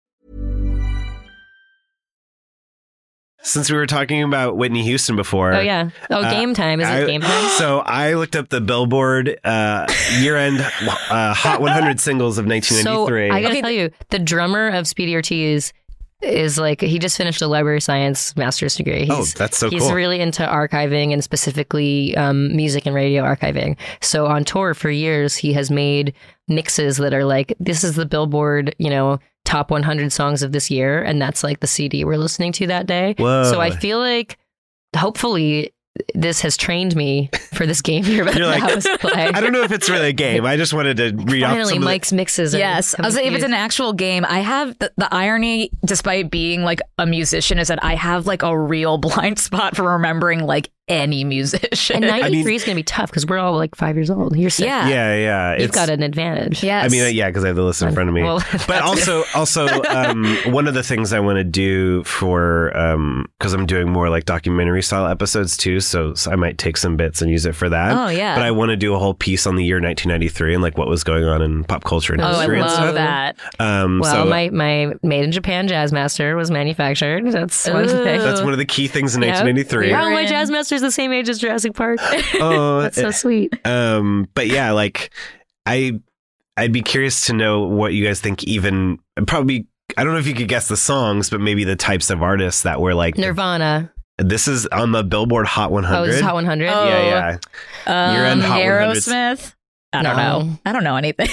Since we were talking about Whitney Houston before. Oh, yeah. Game time. Is it game time? So I looked up the Billboard year-end Hot 100 singles of 1993. So I gotta tell you, the drummer of Speedy Ortiz is like, he just finished a library science master's degree. That's so cool. He's really into archiving and specifically music and radio archiving. So on tour for years, he has made mixes that are like, this is the Billboard, top 100 songs of this year, and that's like the CD we're listening to that day. Whoa. So I feel like hopefully this has trained me for this game you're about to like, have us play. I don't know if it's really a game. I just wanted to read off Finally, some Mike's mixes. Yes. I was like, if it's an actual game, I have the irony, despite being like a musician, is that I have like a real blind spot for remembering like any musician. And 93 is going to be tough because we're all like 5 years old. You're 6. Yeah. You've got an advantage. Yes. I mean, because I have the list in front of me. Well, but also, one of the things I want to do for, because I'm doing more like documentary style episodes too, so I might take some bits and use it for that. Oh, yeah. But I want to do a whole piece on the year 1993 and like what was going on in pop culture and history and stuff. I love that. Well, my Made in Japan Jazz Master was manufactured. That's one thing. That's one of the key things in 1993. Wow, my Jazz Master's the same age as Jurassic Park. Oh, that's so sweet. But yeah, like I'd be curious to know what you guys think. Even probably, I don't know if you could guess the songs, but maybe the types of artists that were like Nirvana. This is on the Billboard Hot 100. Oh, this is Hot 100. Oh. Yeah. Year-end Hot 100. Aerosmith. I don't know. I don't know anything.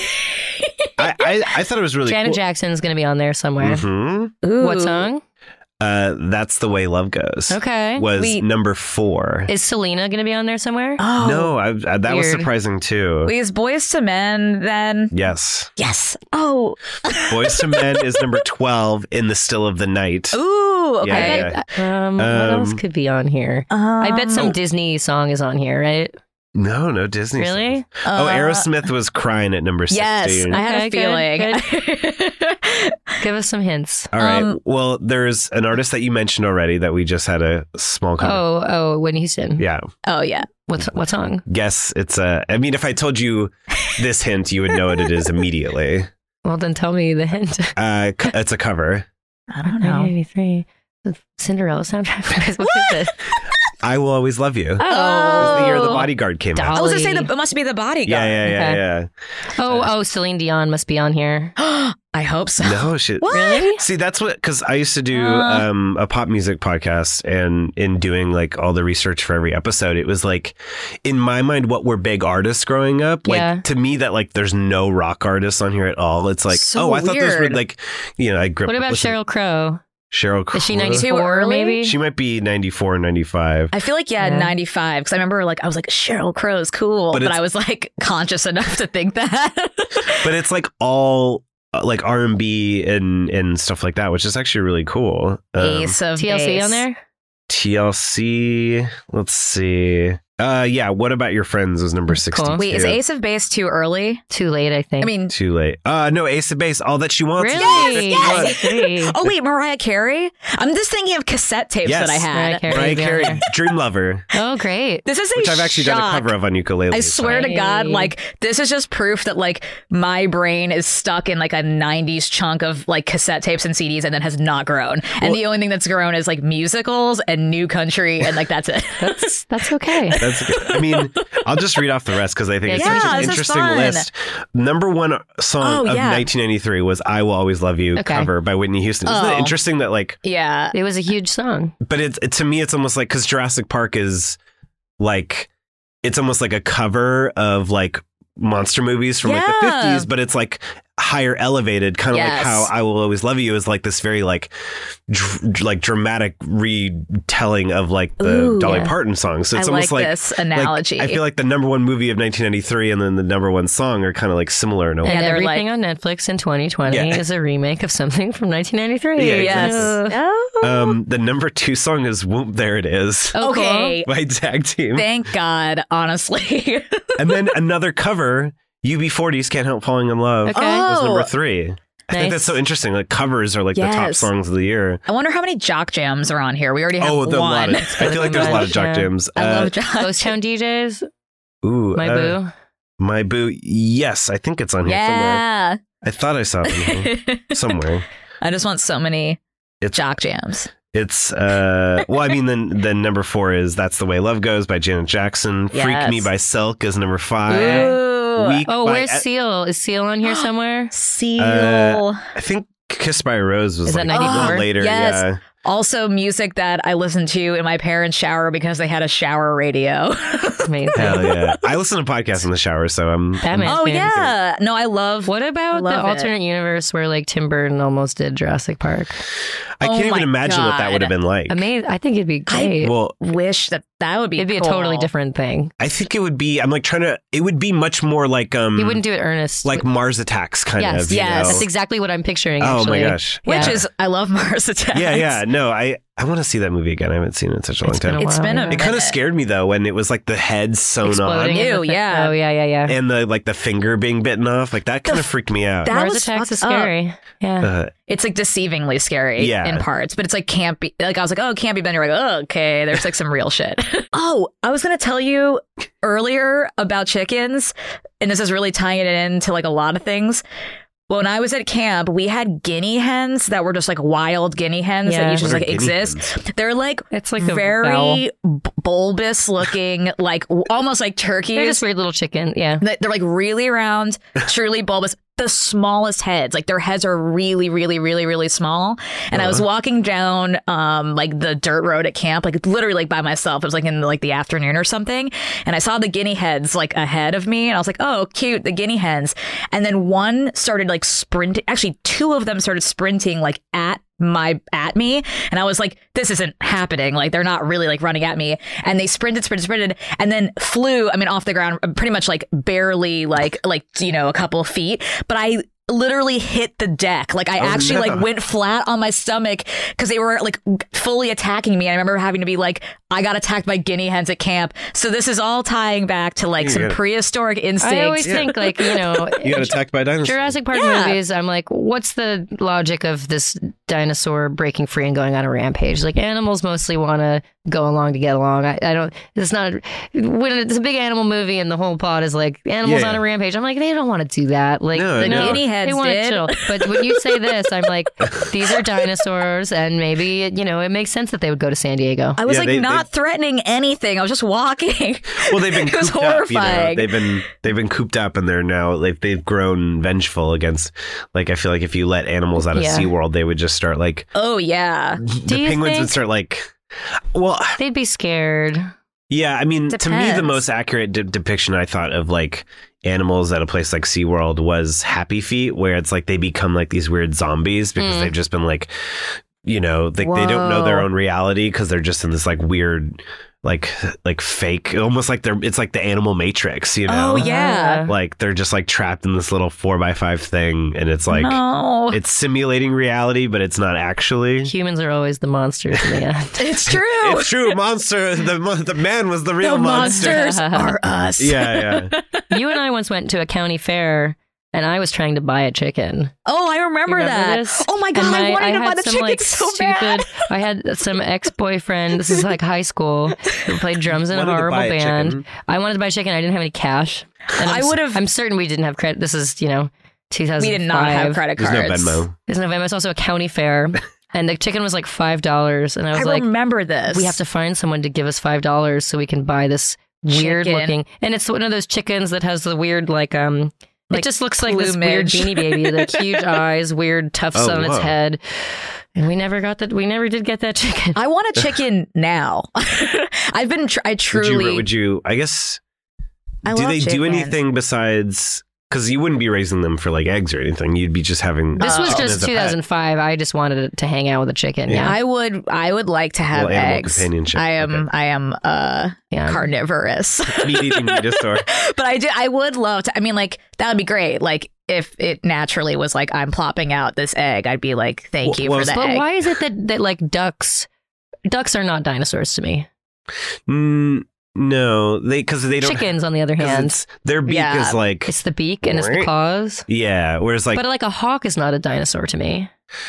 I thought it was really Janet cool. Jackson's going to be on there somewhere. Mm-hmm. What song? That's the Way Love Goes. Okay. Was number 4. Is Selena going to be on there somewhere? Oh. No, that was surprising too. Wait, is Boyz II Men then? Yes. Yes. Oh. Boyz II Men is number 12 in the Still of the Night. Ooh, okay. Yeah. What else could be on here? I bet some Disney song is on here, right? No Disney. Really? songs. Aerosmith was crying at number 16. Yes, I had a Okay, feeling. Give us some hints. All right. Well, there's an artist that you mentioned already that we just had a small cover. Oh, Whitney Houston. Yeah. Oh, yeah. What song? Guess it's I mean, if I told you this hint, you would know what it is immediately. Well, then tell me the hint. It's a cover. I don't know. 1983. The Cinderella soundtrack. What is it? I Will Always Love You. It Oh. was the year The Bodyguard came out. I was going to say Dolly. it must be The Bodyguard. Yeah. Oh, Celine Dion must be on here. I hope so. No shit. What? Really? See, that's what, because I used to do a pop music podcast, and in doing like all the research for every episode, it was like, in my mind, what were big artists growing up? Like, Yeah. to me, that like there's no rock artists on here at all. It's like, So I thought those were weird. like, I grew up. What about listening- Sheryl Crow? Sheryl Crow? Is she Too 94 early? maybe? She might be 94, 95. I feel like, yeah, Yeah. 95. Because I remember, I was like, Sheryl Crow's cool. But But it's- I was, conscious enough to think that. But it's like all like R&B and stuff like that, which is actually really cool. Ace of TLC Base. on there? TLC. Let's see. Yeah. What About Your Friends was number 62. Wait, is Ace of Base too early? Too late, I think. I mean, Too late. No, Ace of Base. All That She Wants. is really? Yes, 53. oh, wait, Mariah Carey? I'm just thinking of cassette tapes Yes. that I had. Mariah Carey. Mariah Carey, Dream Lover, Oh, great. This is a which I've actually done a shock. cover of on ukulele. I swear to Hey. God, this is just proof that my brain is stuck in a 90s chunk of cassette tapes and CDs and then has not grown. And the only thing that's grown is musicals and new country and that's it. That's okay. That's good. I mean, I'll just read off the rest because I think it's Yeah, such an this is interesting fun. list. Number one song of yeah. 1993 was I Will Always Love You, Okay. cover by Whitney Houston. Isn't it Oh. interesting that Yeah. It was a huge song. but to me, it's almost like, because Jurassic Park is it's almost like a cover of monster movies from the Yeah. 50s, but it's higher elevated, kind of like Yes. how I Will Always Love You is this very dramatic retelling of the Ooh, Dolly yeah. Parton song. So it's I almost like this analogy. I feel like the number one movie of 1993 and then the number one song are kind of similar in a way. And they're everything on Netflix in 2020 Yeah. is a remake of something from 1993. Yeah, Yes. Oh. The number two song is Whoop, There It Is Oh, cool. Okay. by Tag Team. Thank God, honestly. And then another cover, UB40's Can't Help Falling in Love, Okay. was number Oh. 3. I think Nice. that's so interesting. Covers are the top Yes. songs of the year. I wonder how many jock jams are on here. We already have Oh, there are a one. lot of, I feel like there's a lot of jock Yeah. jams. I love jock. Ghost Town DJs, Ooh, My Boo. My Boo. Yes, I think it's on here somewhere. Yeah. I thought I saw it on here somewhere. I just want so many It's jock jams. It's well, I mean, then number 4 is That's the Way Love Goes by Janet Jackson. Freak Yes. Me by Silk is number 5. Ooh. Weak Oh, by where's Seal? Is Seal on here somewhere? Seal. I think Kiss by a Rose was Is that a little 94? later. Yes. Yeah. Also, music that I listened to in my parents' shower because they had a shower radio. Amazing. Hell yeah. I listen to podcasts in the shower, so I'm. Batman. Oh, yeah. No, I love. What about the love it. alternate universe where Tim Burton almost did Jurassic Park? I can't Oh even my imagine what that God. would have been like. Amazing. I think it'd be great. Well, Wish that would be. It'd be cool. a totally different thing. I think it would be. I'm trying to. It would be much more like He wouldn't do it earnest. like Mars Attacks kind yes, of. you yes. know? That's exactly what I'm picturing. Oh actually. my gosh. Which Yeah. is, I love Mars Attacks. Yeah. No, I want to see that movie again. I haven't seen it in such a long It's been time. a It's while, been a yeah. It kind of minute. scared me though when it was the head sewn Exploding. on Ew, in the- yeah. Oh yeah. and the finger being bitten off. That kind of freaked me out. that Mars was Attacks is fucked up. scary. Yeah. It's deceivingly scary Yeah. in parts, but it's can't be. I was like, oh, it can't be. Then you're like, oh, okay, there's some real shit. Oh, I was gonna tell you earlier about chickens, and this is really tying it into a lot of things. When I was at camp, we had guinea hens that were just wild guinea hens Yeah. that usually What are guinea exist. hens? They're It's like a very bulbous looking, almost like turkeys. They're just weird little chicken. Yeah. They're really round, truly bulbous. The smallest heads, their heads are really, really, really, really small. And I was walking down the dirt road at camp, literally by myself. It was in the afternoon or something, and I saw the guinea heads ahead of me, and I was like, oh, cute, the guinea hens. And then one started sprinting. Actually, two of them started sprinting at me, and I was like, this isn't happening. They're not really running at me. And they sprinted, and then flew, off the ground pretty much barely a couple feet. But I literally hit the deck. I actually no. went flat on my stomach because they were fully attacking me. And I remember having to be I got attacked by guinea hens at camp. So this is all tying back to like some prehistoric instincts. I always think like, You got attacked by dinosaurs. Jurassic Park movies, I'm like, what's the logic of this dinosaur breaking free and going on a rampage? Like animals mostly want to go along to get along. I don't, it's not, when it's a big animal movie and the whole plot is like animals on a rampage, I'm like, they don't want to do that. Like the guinea heads they want to did. chill. But when you say this, I'm like, these are dinosaurs and maybe, it makes sense that they would go to San Diego. I was not threatening anything. I was just walking. Well, they've been it was cooped up, horrifying. They've been cooped up, and they're now they've grown vengeful against. Like I feel like if you let animals out of SeaWorld, they would just start like. Oh yeah. The penguins would start like. Well, they'd be scared. Yeah, I mean, Depends. to me, the most accurate depiction I thought of like animals at a place like SeaWorld was Happy Feet, where it's like they become like these weird zombies because they've just been like. They don't know their own reality because they're just in this like weird, like fake, almost like it's like the Animal Matrix, Oh yeah. Like they're just like trapped in this little 4x5 thing, and it's like it's simulating reality, but it's not actually. Humans are always the monsters in the end. It's true. It's true. Monster. The man was the real the monster. monsters are us. Yeah. You and I once went to a county fair. And I was trying to buy a chicken. Oh, I remember that. This? Oh my God, And I wanted to buy had the some, chicken like, so stupid, bad. I had some ex-boyfriend, this is like high school, who played drums in a Wanted to horrible buy a band. chicken. I wanted to buy chicken. I didn't have any cash. And I'm certain we didn't have credit. This is, 2005. We did not have credit cards. There's no Venmo. There's no Venmo. It's also a county fair. And the chicken was like $5. And I was like, remember this. we have to find someone to give us $5 so we can buy this weird Chicken. looking. And it's one of those chickens that has the weird it just looks like this plumage. weird Beanie Baby, like huge eyes, weird tufts on its whoa. head. And we never got that. We never did get that chicken. I want a chicken now. I truly. Would you? I guess. I do love they do chickens. anything besides? Because you wouldn't be raising them for like eggs or anything. You'd be just having. This was them just as a pet. 2005. I just wanted to hang out with a chicken. Yeah. I would like to have Little animal eggs. companionship. I am Yeah. carnivorous. Meat-eating dinosaur. But I would love to. I mean, like that would be great. Like if it naturally was like I'm plopping out this egg, I'd be like, thank you for the But egg. why is it that like ducks are not dinosaurs to me? No, because they don't. Chickens, on the other hand, their beak Yeah. is like. it's the beak and it's the claws. Yeah, whereas like. But like a hawk is not a dinosaur to me.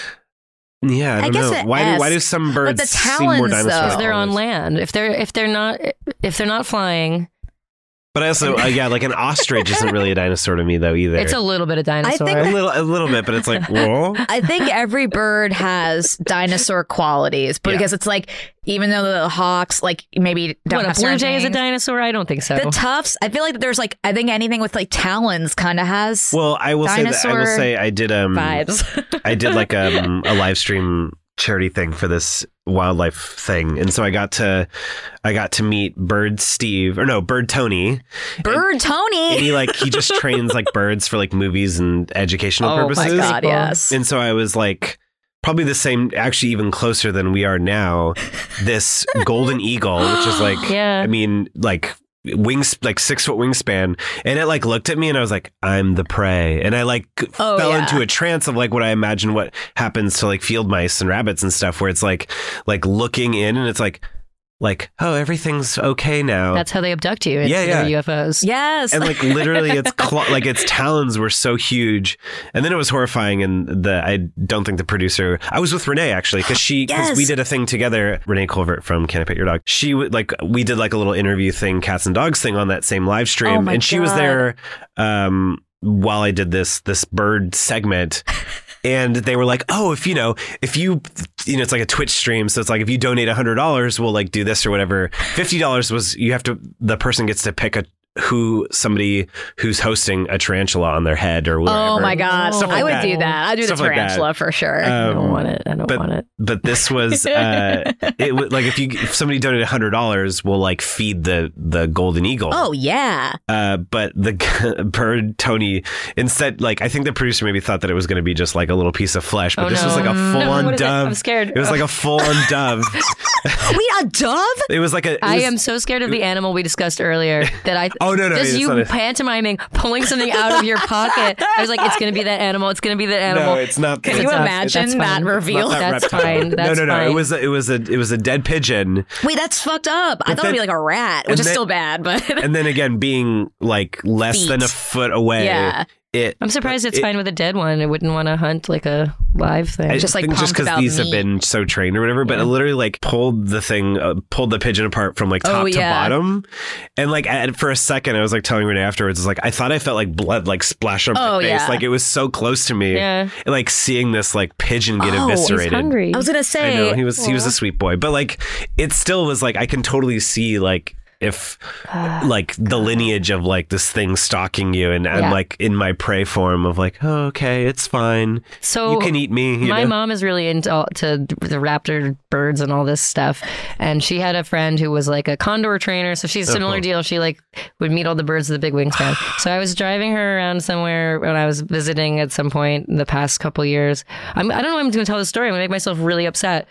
Yeah, I don't guess know. it Why do is. some birds the seem more talons, though. dinosaur? Because they're on land. If they're not flying, But also, like an ostrich isn't really a dinosaur to me though either. it's a little bit of dinosaur. think a little bit, but it's like whoa. I think every bird has dinosaur qualities, but Yeah. because it's like even though the hawks like maybe don't What, a have blue certain jay is a things, dinosaur? I don't think so. The tufts, I feel like there's like I think anything with like talons kind of has Well, I will Dinosaur say I did vibes. I did like a live stream charity thing for this wildlife thing, and so I got to meet Bird Tony. Bird And Tony. he just trains like birds for like movies and educational Oh my purposes. God, yes. And so I was like probably the same, actually even closer than we are now. This golden eagle, which is like, Yeah. I mean, like wings, like 6 foot wingspan, and it like looked at me and I was like, I'm the prey, and I like Oh, fell yeah. into a trance of like what I imagine what happens to like field mice and rabbits and stuff, where it's like looking in and it's like, oh, everything's okay now. That's how they abduct you. It's Yeah. UFOs. Yes. And like literally its like its talons were so huge, and then it was horrifying. And I don't think the producer, I was with Renee actually, because Yes. we did a thing together. Renee Colvert from Can I Pet Your Dog? She would we did like a little interview thing, cats and dogs thing on that same live stream, Oh my and she was God. there while I did this bird segment. And they were like, oh, if you it's like a Twitch stream. So it's like, if you donate $100, we'll like do this or whatever. $50 was, the person gets to pick somebody who's hosting a tarantula on their head or whatever. Oh my God. Stuff like I would that. do that. I'd do the Stuff like that. tarantula for sure. I don't want it. I don't want it. But this was, it would like, if somebody donated $100, we'll like feed the golden eagle. Oh yeah. But the bird Tony instead, like I think the producer maybe thought that it was going to be just like a little piece of flesh, but Oh, this was no. like a full on What is it? dove. I'm scared. It was like a full on dove, Wait, a dove? It was like I am so scared of the animal we discussed earlier that I. Oh, no, just it's you not a- pantomiming, pulling something out of your pocket. I was like, it's gonna be that animal. It's gonna be that animal. No, it's not. Can it's you not- imagine that's that fine. reveal? not that That's reptile. fine. That's no. fine. It was a dead pigeon. Wait, that's fucked up. I thought it'd be like a rat, which is then- still bad, but And then again, being like less than a Feet. foot away. Yeah. I'm surprised it's fine with a dead one. I wouldn't want to hunt like a live thing. I Just, like, think just pumped because about these have meat. been so trained or whatever, but it literally like pulled the pigeon apart from like top to yeah. bottom, and like for a second I was like telling Renee afterwards, it's like I thought I felt like blood like splash on my face, yeah. like it was so close to me, Yeah. like seeing this like pigeon get Oh, he's eviscerated. hungry. I was gonna I say know he was a sweet boy, but like it still was like I can totally see like if like the lineage of like this thing stalking you, and I'm Yeah. like in my prey form of like, oh, okay, it's fine. So You can eat me. You my know? mom is really into to the raptor birds and all this stuff, and she had a friend who was like a condor trainer. So she's a similar deal. She like would meet all the birds with the big wingspan. So I was driving her around somewhere when I was visiting at some point in the past couple years. I don't know. I'm going to tell the story. I'm going to make myself really upset.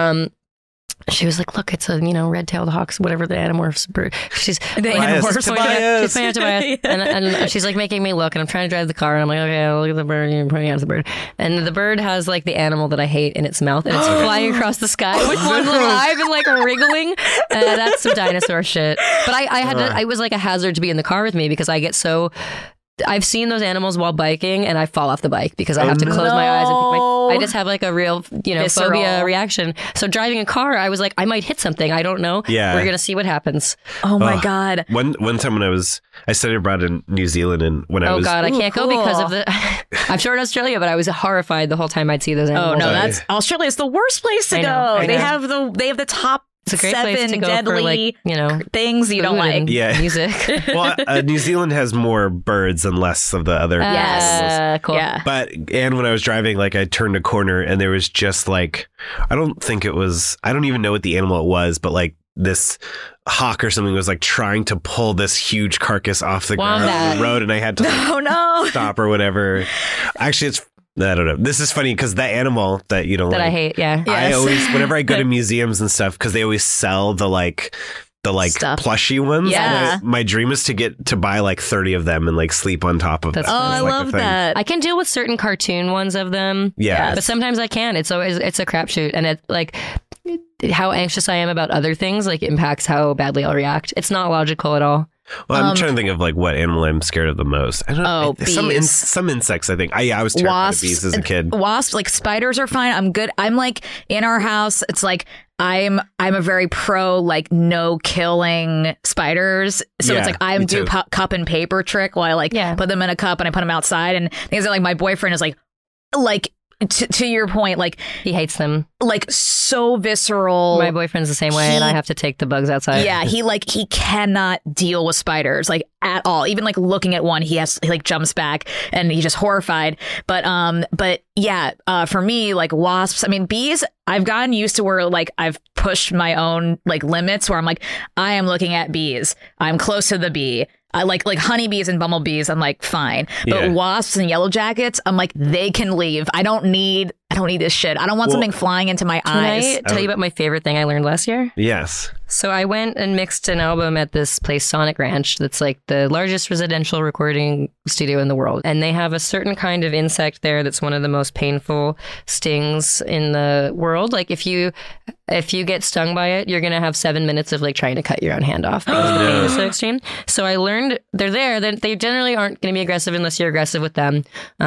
She was like, "Look, it's a red-tailed hawk, whatever the anamorphs bird." She's Tobias. She's pointing out Tobias, and she's like making me look, and I'm trying to drive the car, and I'm like, "Okay, I'll look at the bird." And you're pointing out the bird, and the bird has like the animal that I hate in its mouth, and it's flying across the sky with one little eye and like wriggling. That's some dinosaur shit. But I had to, I was like a hazard to be in the car with me because I get so. I've seen those animals while biking, and I fall off the bike because I have to close my eyes and pick my. I just have like a real, Visceral. phobia reaction. So driving a car, I was like, I might hit something. I don't know. Yeah. We're gonna see what happens. oh my god. One time when I studied abroad in New Zealand, and when I Oh was God, I can't go because cool. of the. I'm sure in Australia, but I was horrified the whole time I'd see those animals. Oh no, that's Australia's the worst place to I know, go. I They know. have the top It's a great 7 place to go deadly for like things you don't food like. and Yeah. music. well, New Zealand has more birds and less of the other. Yes. Cool. Yeah. But and when I was driving, like I turned a corner and there was just like I don't even know what the animal it was, but like this hawk or something was like trying to pull this huge carcass off the ground Wombat. on the road, and I had to like, Oh no. stop or whatever. Actually, it's I don't know. This is funny because that animal that you don't That like, I hate. Yeah. I Yes. always, whenever I go to museums and stuff, because they always sell the Stuff. plushy ones. Yeah. My dream is to buy like 30 of them and like sleep on top of That's them. Oh, nice. I It's like a love thing. that. I can deal with certain cartoon ones of them. Yeah. But sometimes I can't. It's always a crapshoot, and it like how anxious I am about other things like impacts how badly I'll react. It's not logical at all. Well, I'm trying to think of like what animal I'm scared of the most. I don't know. Oh, Some bees. some insects, I think. I was terrified Wasps of bees as a kid. Wasps, like spiders are fine. I'm good. I'm like in our house. It's like I'm a very pro like no killing spiders. So Yeah, it's like I'm me do too. cup and paper trick while I like Yeah. put them in a cup and I put them outside. And things are like my boyfriend is like to your point, like He hates them. so visceral. My boyfriend's the same way, and I have to take the bugs outside. Yeah, he cannot deal with spiders like at all. Even like looking at one, he like jumps back and he's just horrified. But yeah, for me, like wasps. I mean, bees. I've gotten used to where like I've pushed my own like limits where I'm like I am looking at bees. I'm close to the bee. I like honeybees and bumblebees. I'm like fine, but Yeah. wasps and yellow jackets. I'm like they can leave. I don't need this shit. I don't want something flying into my Can eyes. I tell you about my favorite thing I learned last year? Yes. So I went and mixed an album at this place, Sonic Ranch, that's like the largest residential recording studio in the world. And they have a certain kind of insect there that's one of the most painful stings in the world. Like if you get stung by it, you're going to have 7 minutes of like trying to cut your own hand off because the pain is so extreme. So I learned they're there. They generally aren't going to be aggressive unless you're aggressive with them.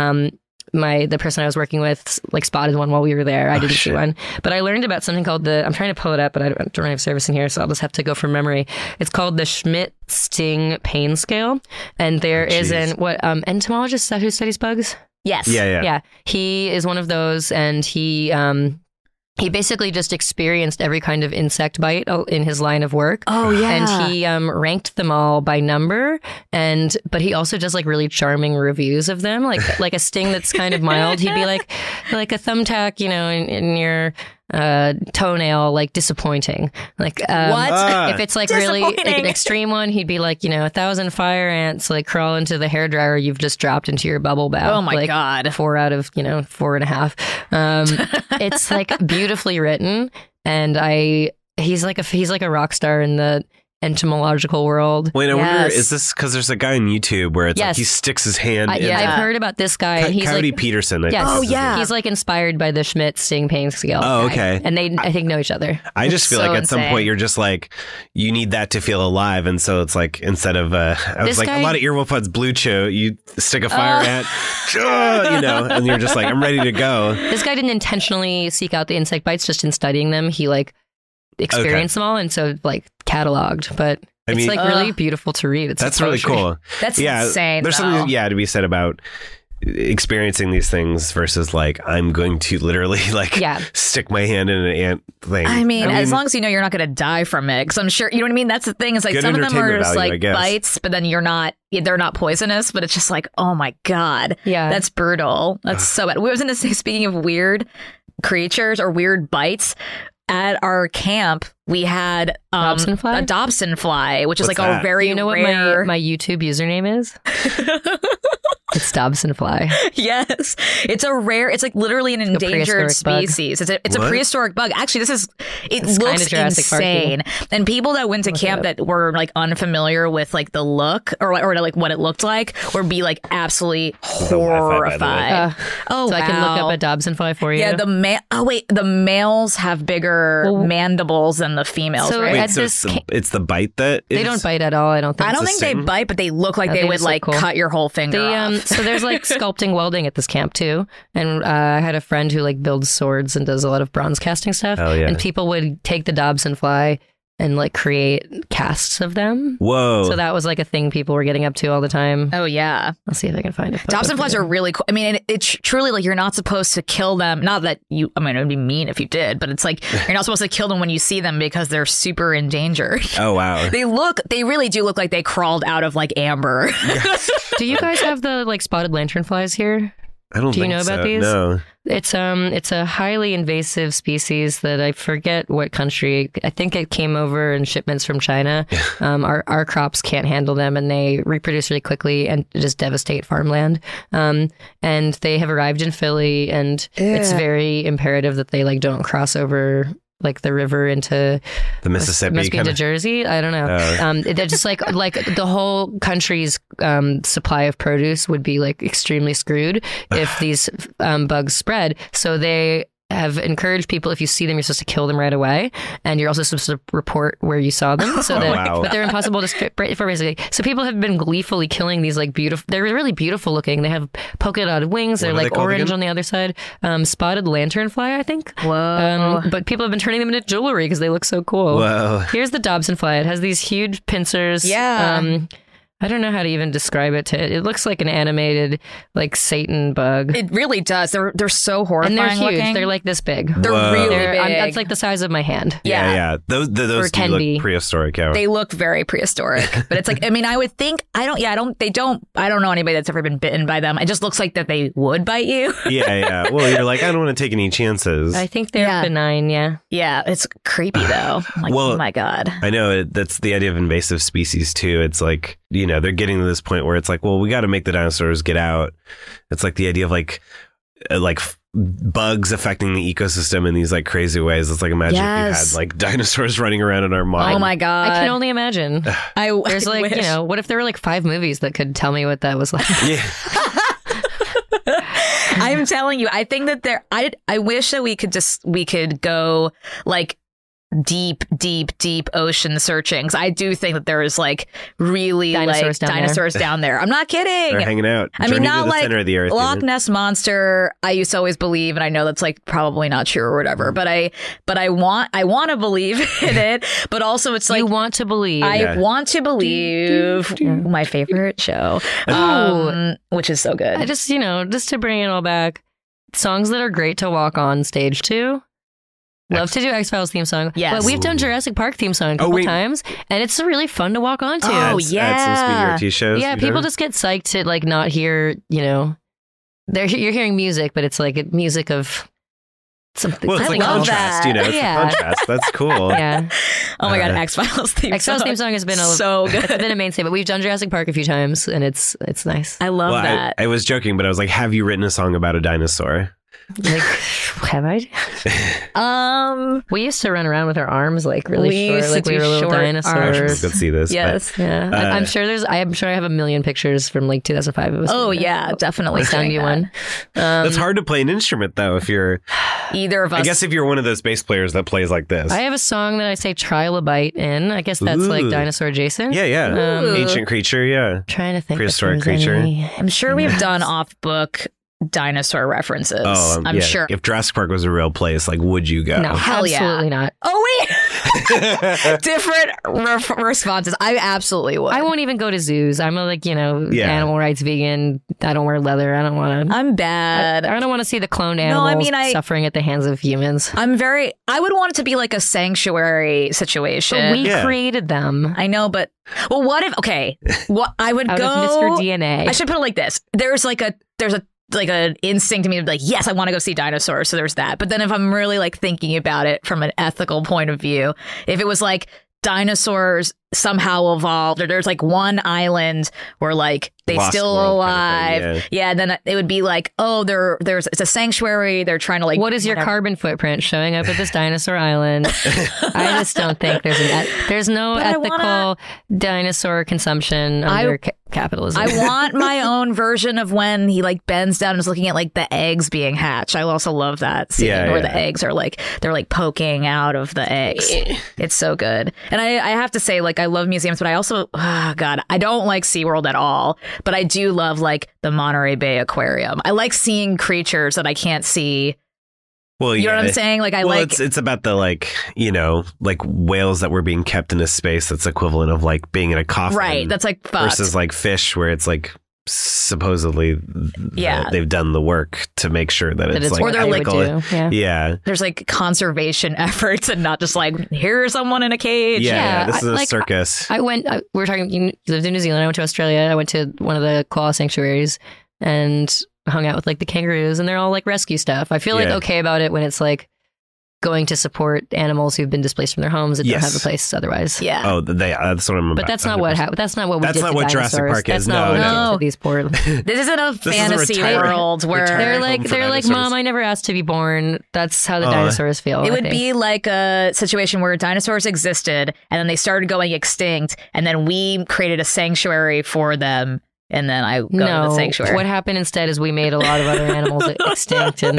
The person I was working with like spotted one while we were there. I didn't see one, but I learned about something called I'm trying to pull it up, but I don't have service in here, so I'll just have to go from memory. It's called the Schmidt Sting Pain Scale, and there is an entomologist is that who studies bugs? Yes. Yeah. He is one of those, and he basically just experienced every kind of insect bite in his line of work. Oh yeah. And he ranked them all by number, but he also does like really charming reviews of them, like a sting that's kind of mild. He'd be like a thumbtack, in your toenail, like disappointing. Like What? if it's like really like an Disappointing. extreme one, he'd be like 1,000 fire ants like crawl into the hairdryer you've just dropped into your bubble bath. Oh my like, God. 4 out of 4.5. It's like beautifully written, and I he's like a rock star in the entomological world. Wait, I wonder, Yes. is this because there's a guy on YouTube where it's like Yes. he sticks his hand in Yeah, I've heard about this guy. And he's Coyote like, Peterson. I yes, think is his name. he's like inspired by the Schmidt sting pain scale. Oh, guy. okay. And they, I think, know each other. I just feel so like at some insane. point you're just like, you need that to feel alive. And so it's like, instead of, I was This like, guy- a lot of Earwolf Pods Blue Chew, you stick a fire ant, you know, and you're just like, I'm ready to go. This guy didn't intentionally seek out the insect bites, just in studying them, he like experienced them all, and so like cataloged. But I it's mean- like really beautiful to read. It's That's like really poetry. cool. That's Yeah. insane. There's though. something, to be said about experiencing these things versus like, I'm going to literally like stick my hand in an ant thing. I mean, as long as you know you're not going to die from it, because I'm sure, you know what I mean? That's the thing. It's like Good some of them are entertainment just value, I like guess. bites, but then they're not poisonous, but it's just like, oh my God. Yeah. That's brutal. That's so bad. We was going to say, speaking of weird creatures or weird bites, at our camp, we had Dobson fly? a Dobson fly, which is What's like that? a very Do you know rare. what my YouTube username is? It's Dobson fly. Yes, it's like literally an endangered prehistoric bug. species. It's a What? prehistoric bug. Actually, it It's looks kinda Jurassic Park-y. insane. And people that went to Look it camp up. that were like unfamiliar with like the look or like what it looked like would be like absolutely Wi-Fi, by the way. Oh, So I can look wow. up a Dobson fly for you. Yeah, the males have bigger mandibles than the females, So right? Wait, at so this it's the bite that they is- don't bite at all. I don't think. I don't the think they same? bite, but they look like I they think would it's, like, like cool. cut your whole finger off. So there's like sculpting welding at this camp too, and I had a friend who like builds swords and does a lot of bronze casting stuff. Hell yeah. And people would take the Dobson fly and like create casts of them. Whoa. So that was like a thing people were getting up to all the time. Oh yeah. I'll see if I can find it. Dobson flies are really cool. I mean, it's truly like you're not supposed to kill them. Not that you, I mean, it would be mean if you did, but it's like you're not supposed to kill them when you see them because they're super endangered. Oh, wow. They really do look like they crawled out of like amber. Do you guys have the like spotted lanternflies here? I don't Do you think know about so. these? No. It's a highly invasive species that I forget what country. I think it came over in shipments from China. Our crops can't handle them, and they reproduce really quickly and just devastate farmland. And they have arrived in Philly, and it's very imperative that they like don't cross over like the river into The Mississippi must be into kinda- Jersey. I don't know. They're just like the whole country's supply of produce would be like extremely screwed if these bugs spread. So they have encouraged people, if you see them, you're supposed to kill them right away, and you're also supposed to report where you saw them. So that, wow. but they're impossible to strip for basically. So people have been gleefully killing these like beautiful. They're really beautiful looking. They have polka dotted wings. They're What are they like called orange again? on the other side. Spotted lanternfly, I think. Whoa. But people have been turning them into jewelry because they look so cool. Whoa. Here's the Dobson fly. It has these huge pincers. Yeah. I don't know how to even describe it. It looks like an animated like Satan bug. It really does. They're so horrifying And they're huge. looking. They're like this big. They're Whoa. really They're- big. that's like the size of my hand. Yeah, Yeah. yeah. Those Or do can look be. prehistoric. Yeah. They look very prehistoric, but it's like, I mean, I would think, I don't know anybody that's ever been bitten by them. It just looks like that they would bite you. yeah. Well, you're like, I don't want to take any chances. I think they're Yeah. benign. Yeah. Yeah, it's creepy though. I'm like, Well, oh my God. I know that's the idea of invasive species too. It's like, they're getting to this point where it's like, well, we got to make the dinosaurs get out. It's like the idea of like bugs affecting the ecosystem in these like crazy ways. It's like, imagine if you Yes. had like dinosaurs running around in our mind. Oh my God. I can only imagine. There's like, wish. what if there were like 5 movies that could tell me what that was like? Yeah. I'm telling you, I think that I wish that we could go like deep ocean searchings. I do think that there is like really Dinosaurs like down there. dinosaurs down there. I'm not kidding. They're hanging out. I mean, Journey not to the like center of the earth. Loch even. Ness monster. I used to always believe, and I know that's like probably not true or whatever. But I want to believe in it. But also, it's like you want to believe. I want to believe my favorite show, which is so good. I just, just to bring it all back, songs that are great to walk on stage to. Love to do X-Files theme song. Yes. But we've done Jurassic Park theme song a couple times, and it's really fun to walk on to. Oh, Add yeah. some Speak shows. Yeah, you've people done? just get psyched to like not hear, you're hearing music, but it's like music of something. Well, it's like love contrast, that. It's Yeah. a contrast. That's cool. Yeah. Oh my God, X-Files theme X-Files song. theme song has been so it's good. been a mainstay, but we've done Jurassic Park a few times, and it's nice. I love Well, that. I was joking, but I was like, have you written a song about a dinosaur? Like, have I? We used to run around with our arms like really We short, used to like we do were little short dinosaurs. Let's see this. Yes. Yeah, I'm sure I'm sure I have a million pictures from like 2005 of us. Oh doing that. yeah, definitely. I'll send doing you that. one. It's hard to play an instrument though if you're. Either of us. I guess if you're one of those bass players that plays like this. I have a song that I say trilobite in. I guess that's like Ooh. dinosaur adjacent. Yeah. Ancient creature. Yeah. Trying to think. Prehistoric if there's creature. any- I'm sure we've done off-book dinosaur references. I'm yeah. sure. If Jurassic Park was a real place, like, would you go? No, Hell yeah. absolutely not. Oh wait, different responses. I absolutely would. I won't even go to zoos. I'm a Yeah. animal rights vegan. I don't wear leather. I don't want to. I'm bad. I don't want to see the cloned No, I animals mean, suffering at the hands of humans. I would want it to be like a sanctuary situation. But we Yeah. created them but what if? Okay, what I would out go. of Mr. DNA. I should put it like this: there's an instinct to me to be like, yes, I want to go see dinosaurs. So there's that. But then if I'm really like thinking about it from an ethical point of view, if it was like dinosaurs somehow evolved, or there's like one island where like they Lost still world alive, kind of thing, then it would be like, oh, it's a sanctuary. They're trying to like. What is your whatever. carbon footprint showing up at this dinosaur island? I just don't think there's no But I ethical dinosaur consumption under capitalism. I want my own version of when he like bends down and is looking at like the eggs being hatched. I also love that scene where the eggs are like they're like poking out of the eggs. It's so good. And I have to say, like, I love museums, but I also I don't like SeaWorld at all. But I do love like the Monterey Bay Aquarium. I like seeing creatures that I can't see. Well, You know what I'm saying? Like it's about the like whales that were being kept in a space that's equivalent of like being in a coffin. right. That's like fucked. versus like fish where it's like supposedly they've done the work to make sure that it's like what they would ethical. do. Yeah. There's like conservation efforts and not just like here's someone in a cage. Yeah, this is a like, circus. we were talking, you lived in New Zealand. I went to Australia. I went to one of the koala sanctuaries and hung out with like the kangaroos, and they're all like rescue stuff. I feel like okay about it when it's like going to support animals who've been displaced from their homes and don't have a place otherwise. Yeah. Oh, that's what I'm about. But that's not what happened. That's not what we That's did not to what dinosaurs. Jurassic Park That's is. not what we No. did to these poor. This isn't a fantasy world where They're like, home for Mom, dinosaurs. I never asked to be born. That's how the dinosaurs feel. it I would think. be like a situation where dinosaurs existed and then they started going extinct, and then we created a sanctuary for them. And then I go to the sanctuary. What happened instead is we made a lot of other animals extinct. And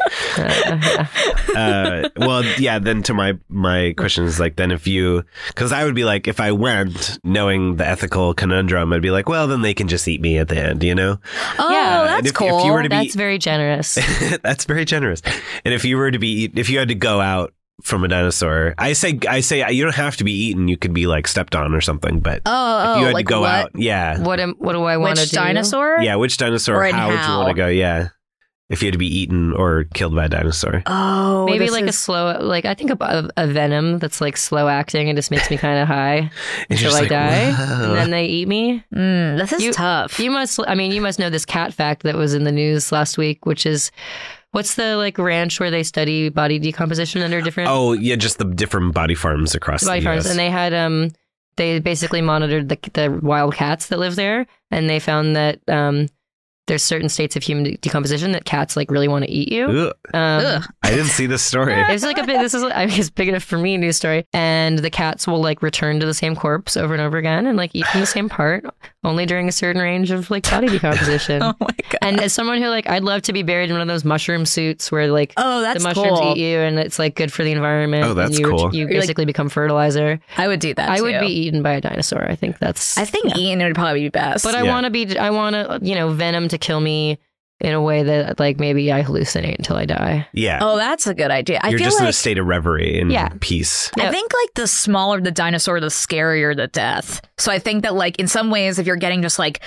then to my question is like, then because I would be like, if I went knowing the ethical conundrum, I'd be like, well, then they can just eat me at the end, you know? Oh, Yeah, that's and if cool. you were to be, that's very generous. that's very generous. And if you had to go out from a dinosaur, I say you don't have to be eaten. You could be like stepped on or something. But if you had like to go what? out, yeah, What do I want to Which do? dinosaur? yeah, which dinosaur? Or in How would you how? want to go? Yeah, if you had to be eaten or killed by a dinosaur. Oh, Maybe this like a is- slow, like I think a venom that's like slow acting and just makes me kind of high And you're until I just like, die, "Whoa." and then they eat me. This is You- tough. You must know this cat fact that was in the news last week, which is, what's the like ranch where they study body decomposition under different Oh yeah, just the different body farms across body the farms, US. and they had they basically monitored the wild cats that live there, and they found that there's certain states of human decomposition that cats like really want to eat you. Ugh. I didn't see this story. It's like this is it's big enough for me news story, and the cats will like return to the same corpse over and over again and like eat from the same part, only during a certain range of like body decomposition. Oh my God. And as someone who like, I'd love to be buried in one of those mushroom suits where like that's the mushrooms cool. eat you and it's like good for the environment. Oh, that's and cool. You You're, like- basically become fertilizer. I would do that. I would too. be eaten by a dinosaur. I think that's. I think eating would probably be best. But I Yeah. want to venom to kill me in a way that like maybe I hallucinate until I die. Yeah. oh, that's a good idea. I You're feel just like in a state of reverie and Yeah. peace. I think like the smaller the dinosaur, the scarier the death. So I think that like in some ways, if you're getting just like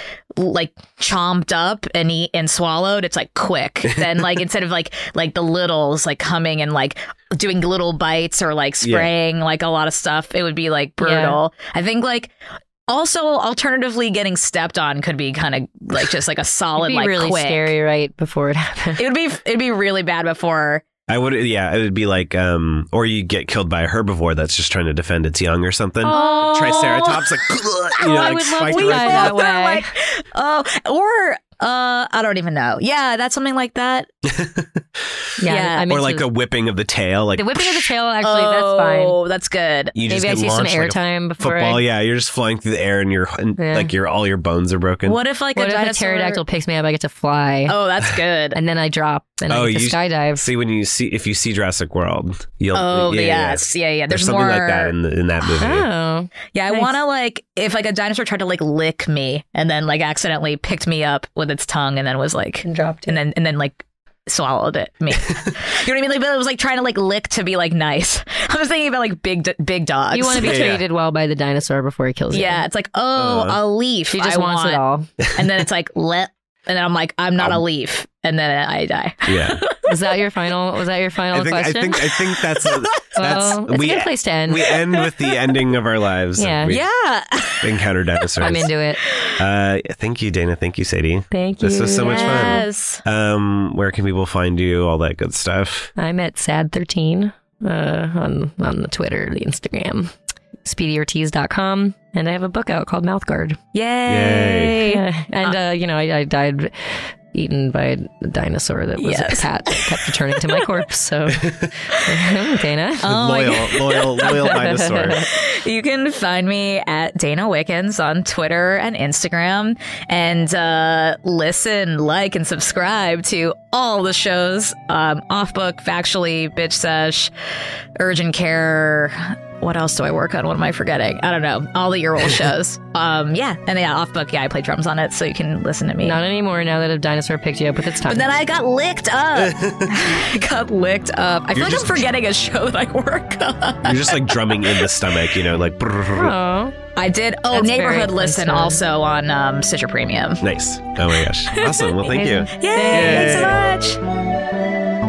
chomped up and eat and swallowed, it's like quick. Then like instead of like the littles like coming and like doing little bites or like spraying like a lot of stuff, it would be like brutal. I think like. Also, alternatively, getting stepped on could be kind of like just like a solid, It'd be like really quick. scary right before it happened. It'd be really bad before. I would, yeah, it would be like, or you get killed by a herbivore that's just trying to defend its young or something. Oh. Triceratops, like, I would love spiked to right die through. that way. Like, or I don't even know. Yeah, that's something like that. Yeah, I'm Or into like a whipping of the tail. Like the whipping of the tail. Actually, that's fine. Oh, that's good. you just Maybe I get see some launched like a airtime before football. I. Yeah, you're just flying through the air and like all your bones are broken. What if like What a if a dinosaur? pterodactyl picks me up? I get to fly, Oh, that's good. and then I drop, and I get to skydive. See if you see Jurassic World, you'll. Oh, yeah. yes. Yeah. There's There's something more like that in that movie. Oh, Yeah, I Nice. want to like if like a dinosaur tried to like lick me and then like accidentally picked me up with its tongue and then was like and dropped it. and then like swallowed it. Me, you know what I mean? Like, but it was like trying to like lick to be like nice. I was thinking about like big dogs. You want to be Yeah. treated well by the dinosaur before he kills you. Yeah, it's like a leaf. She just I wants it want. all. And then it's like let, and then I'm like I'm not a leaf, and then I die. Yeah. Was that your final question? I think that's Well, it's a good place to end. We end with the ending of our lives. Yeah. We Yeah. encounter dinosaurs. I'm into it. Thank you, Dana. Thank you, Sadie. Thank you. This was so much fun. Yes. Where can people find you? All that good stuff. I'm at sad13 on the Twitter, the Instagram, speedyortiz.com, and I have a book out called Mouthguard. Yay. And I died eaten by a dinosaur that was Yes. a cat that kept returning to my corpse. So, Dana. Loyal dinosaur. You can find me at Dana Wickens on Twitter and Instagram, and listen, like, and subscribe to all the shows, Off Book, Factually, Bitch Sesh, Urgent Care. What else do I work on? What am I forgetting? I don't know. All the Your Old shows. Off Book. Yeah, I play drums on it, so you can listen to me. Not anymore now that a dinosaur picked you up with its tongue. But then I got licked up. I feel like I'm forgetting a show that I work on. You're just like drumming in the stomach, like. Oh. I did. Oh, That's Neighborhood very Listen concerned. also on Stitcher Premium. Nice. Oh my gosh. Awesome. Well, thank you. Yay! Thanks so much.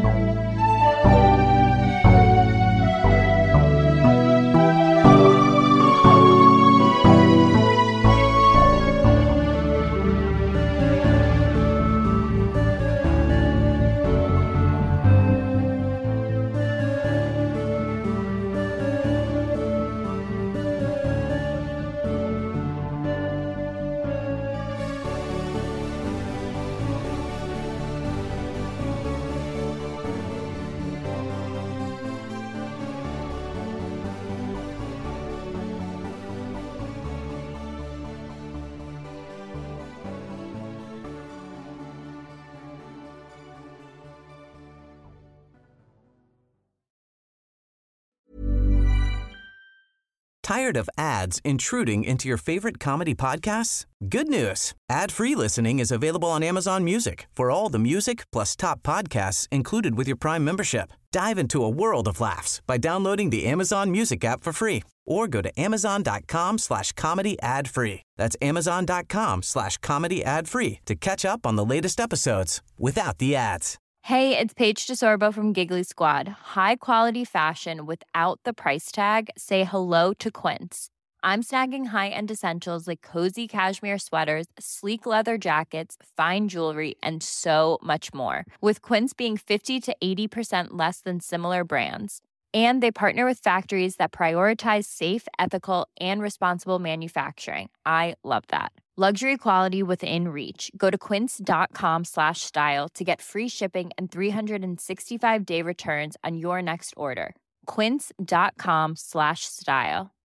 Tired of ads intruding into your favorite comedy podcasts? Good news. Ad-free listening is available on Amazon Music for all the music plus top podcasts included with your Prime membership. Dive into a world of laughs by downloading the Amazon Music app for free or go to amazon.com/comedy ad-free. That's amazon.com/comedy ad-free to catch up on the latest episodes without the ads. Hey, it's Paige DeSorbo from Giggly Squad. High quality fashion without the price tag. Say hello to Quince. I'm snagging high-end essentials like cozy cashmere sweaters, sleek leather jackets, fine jewelry, and so much more. With Quince being 50 to 80% less than similar brands. And they partner with factories that prioritize safe, ethical, and responsible manufacturing. I love that. Luxury quality within reach. Go to quince.com/style to get free shipping and 365-day returns on your next order. Quince.com/style.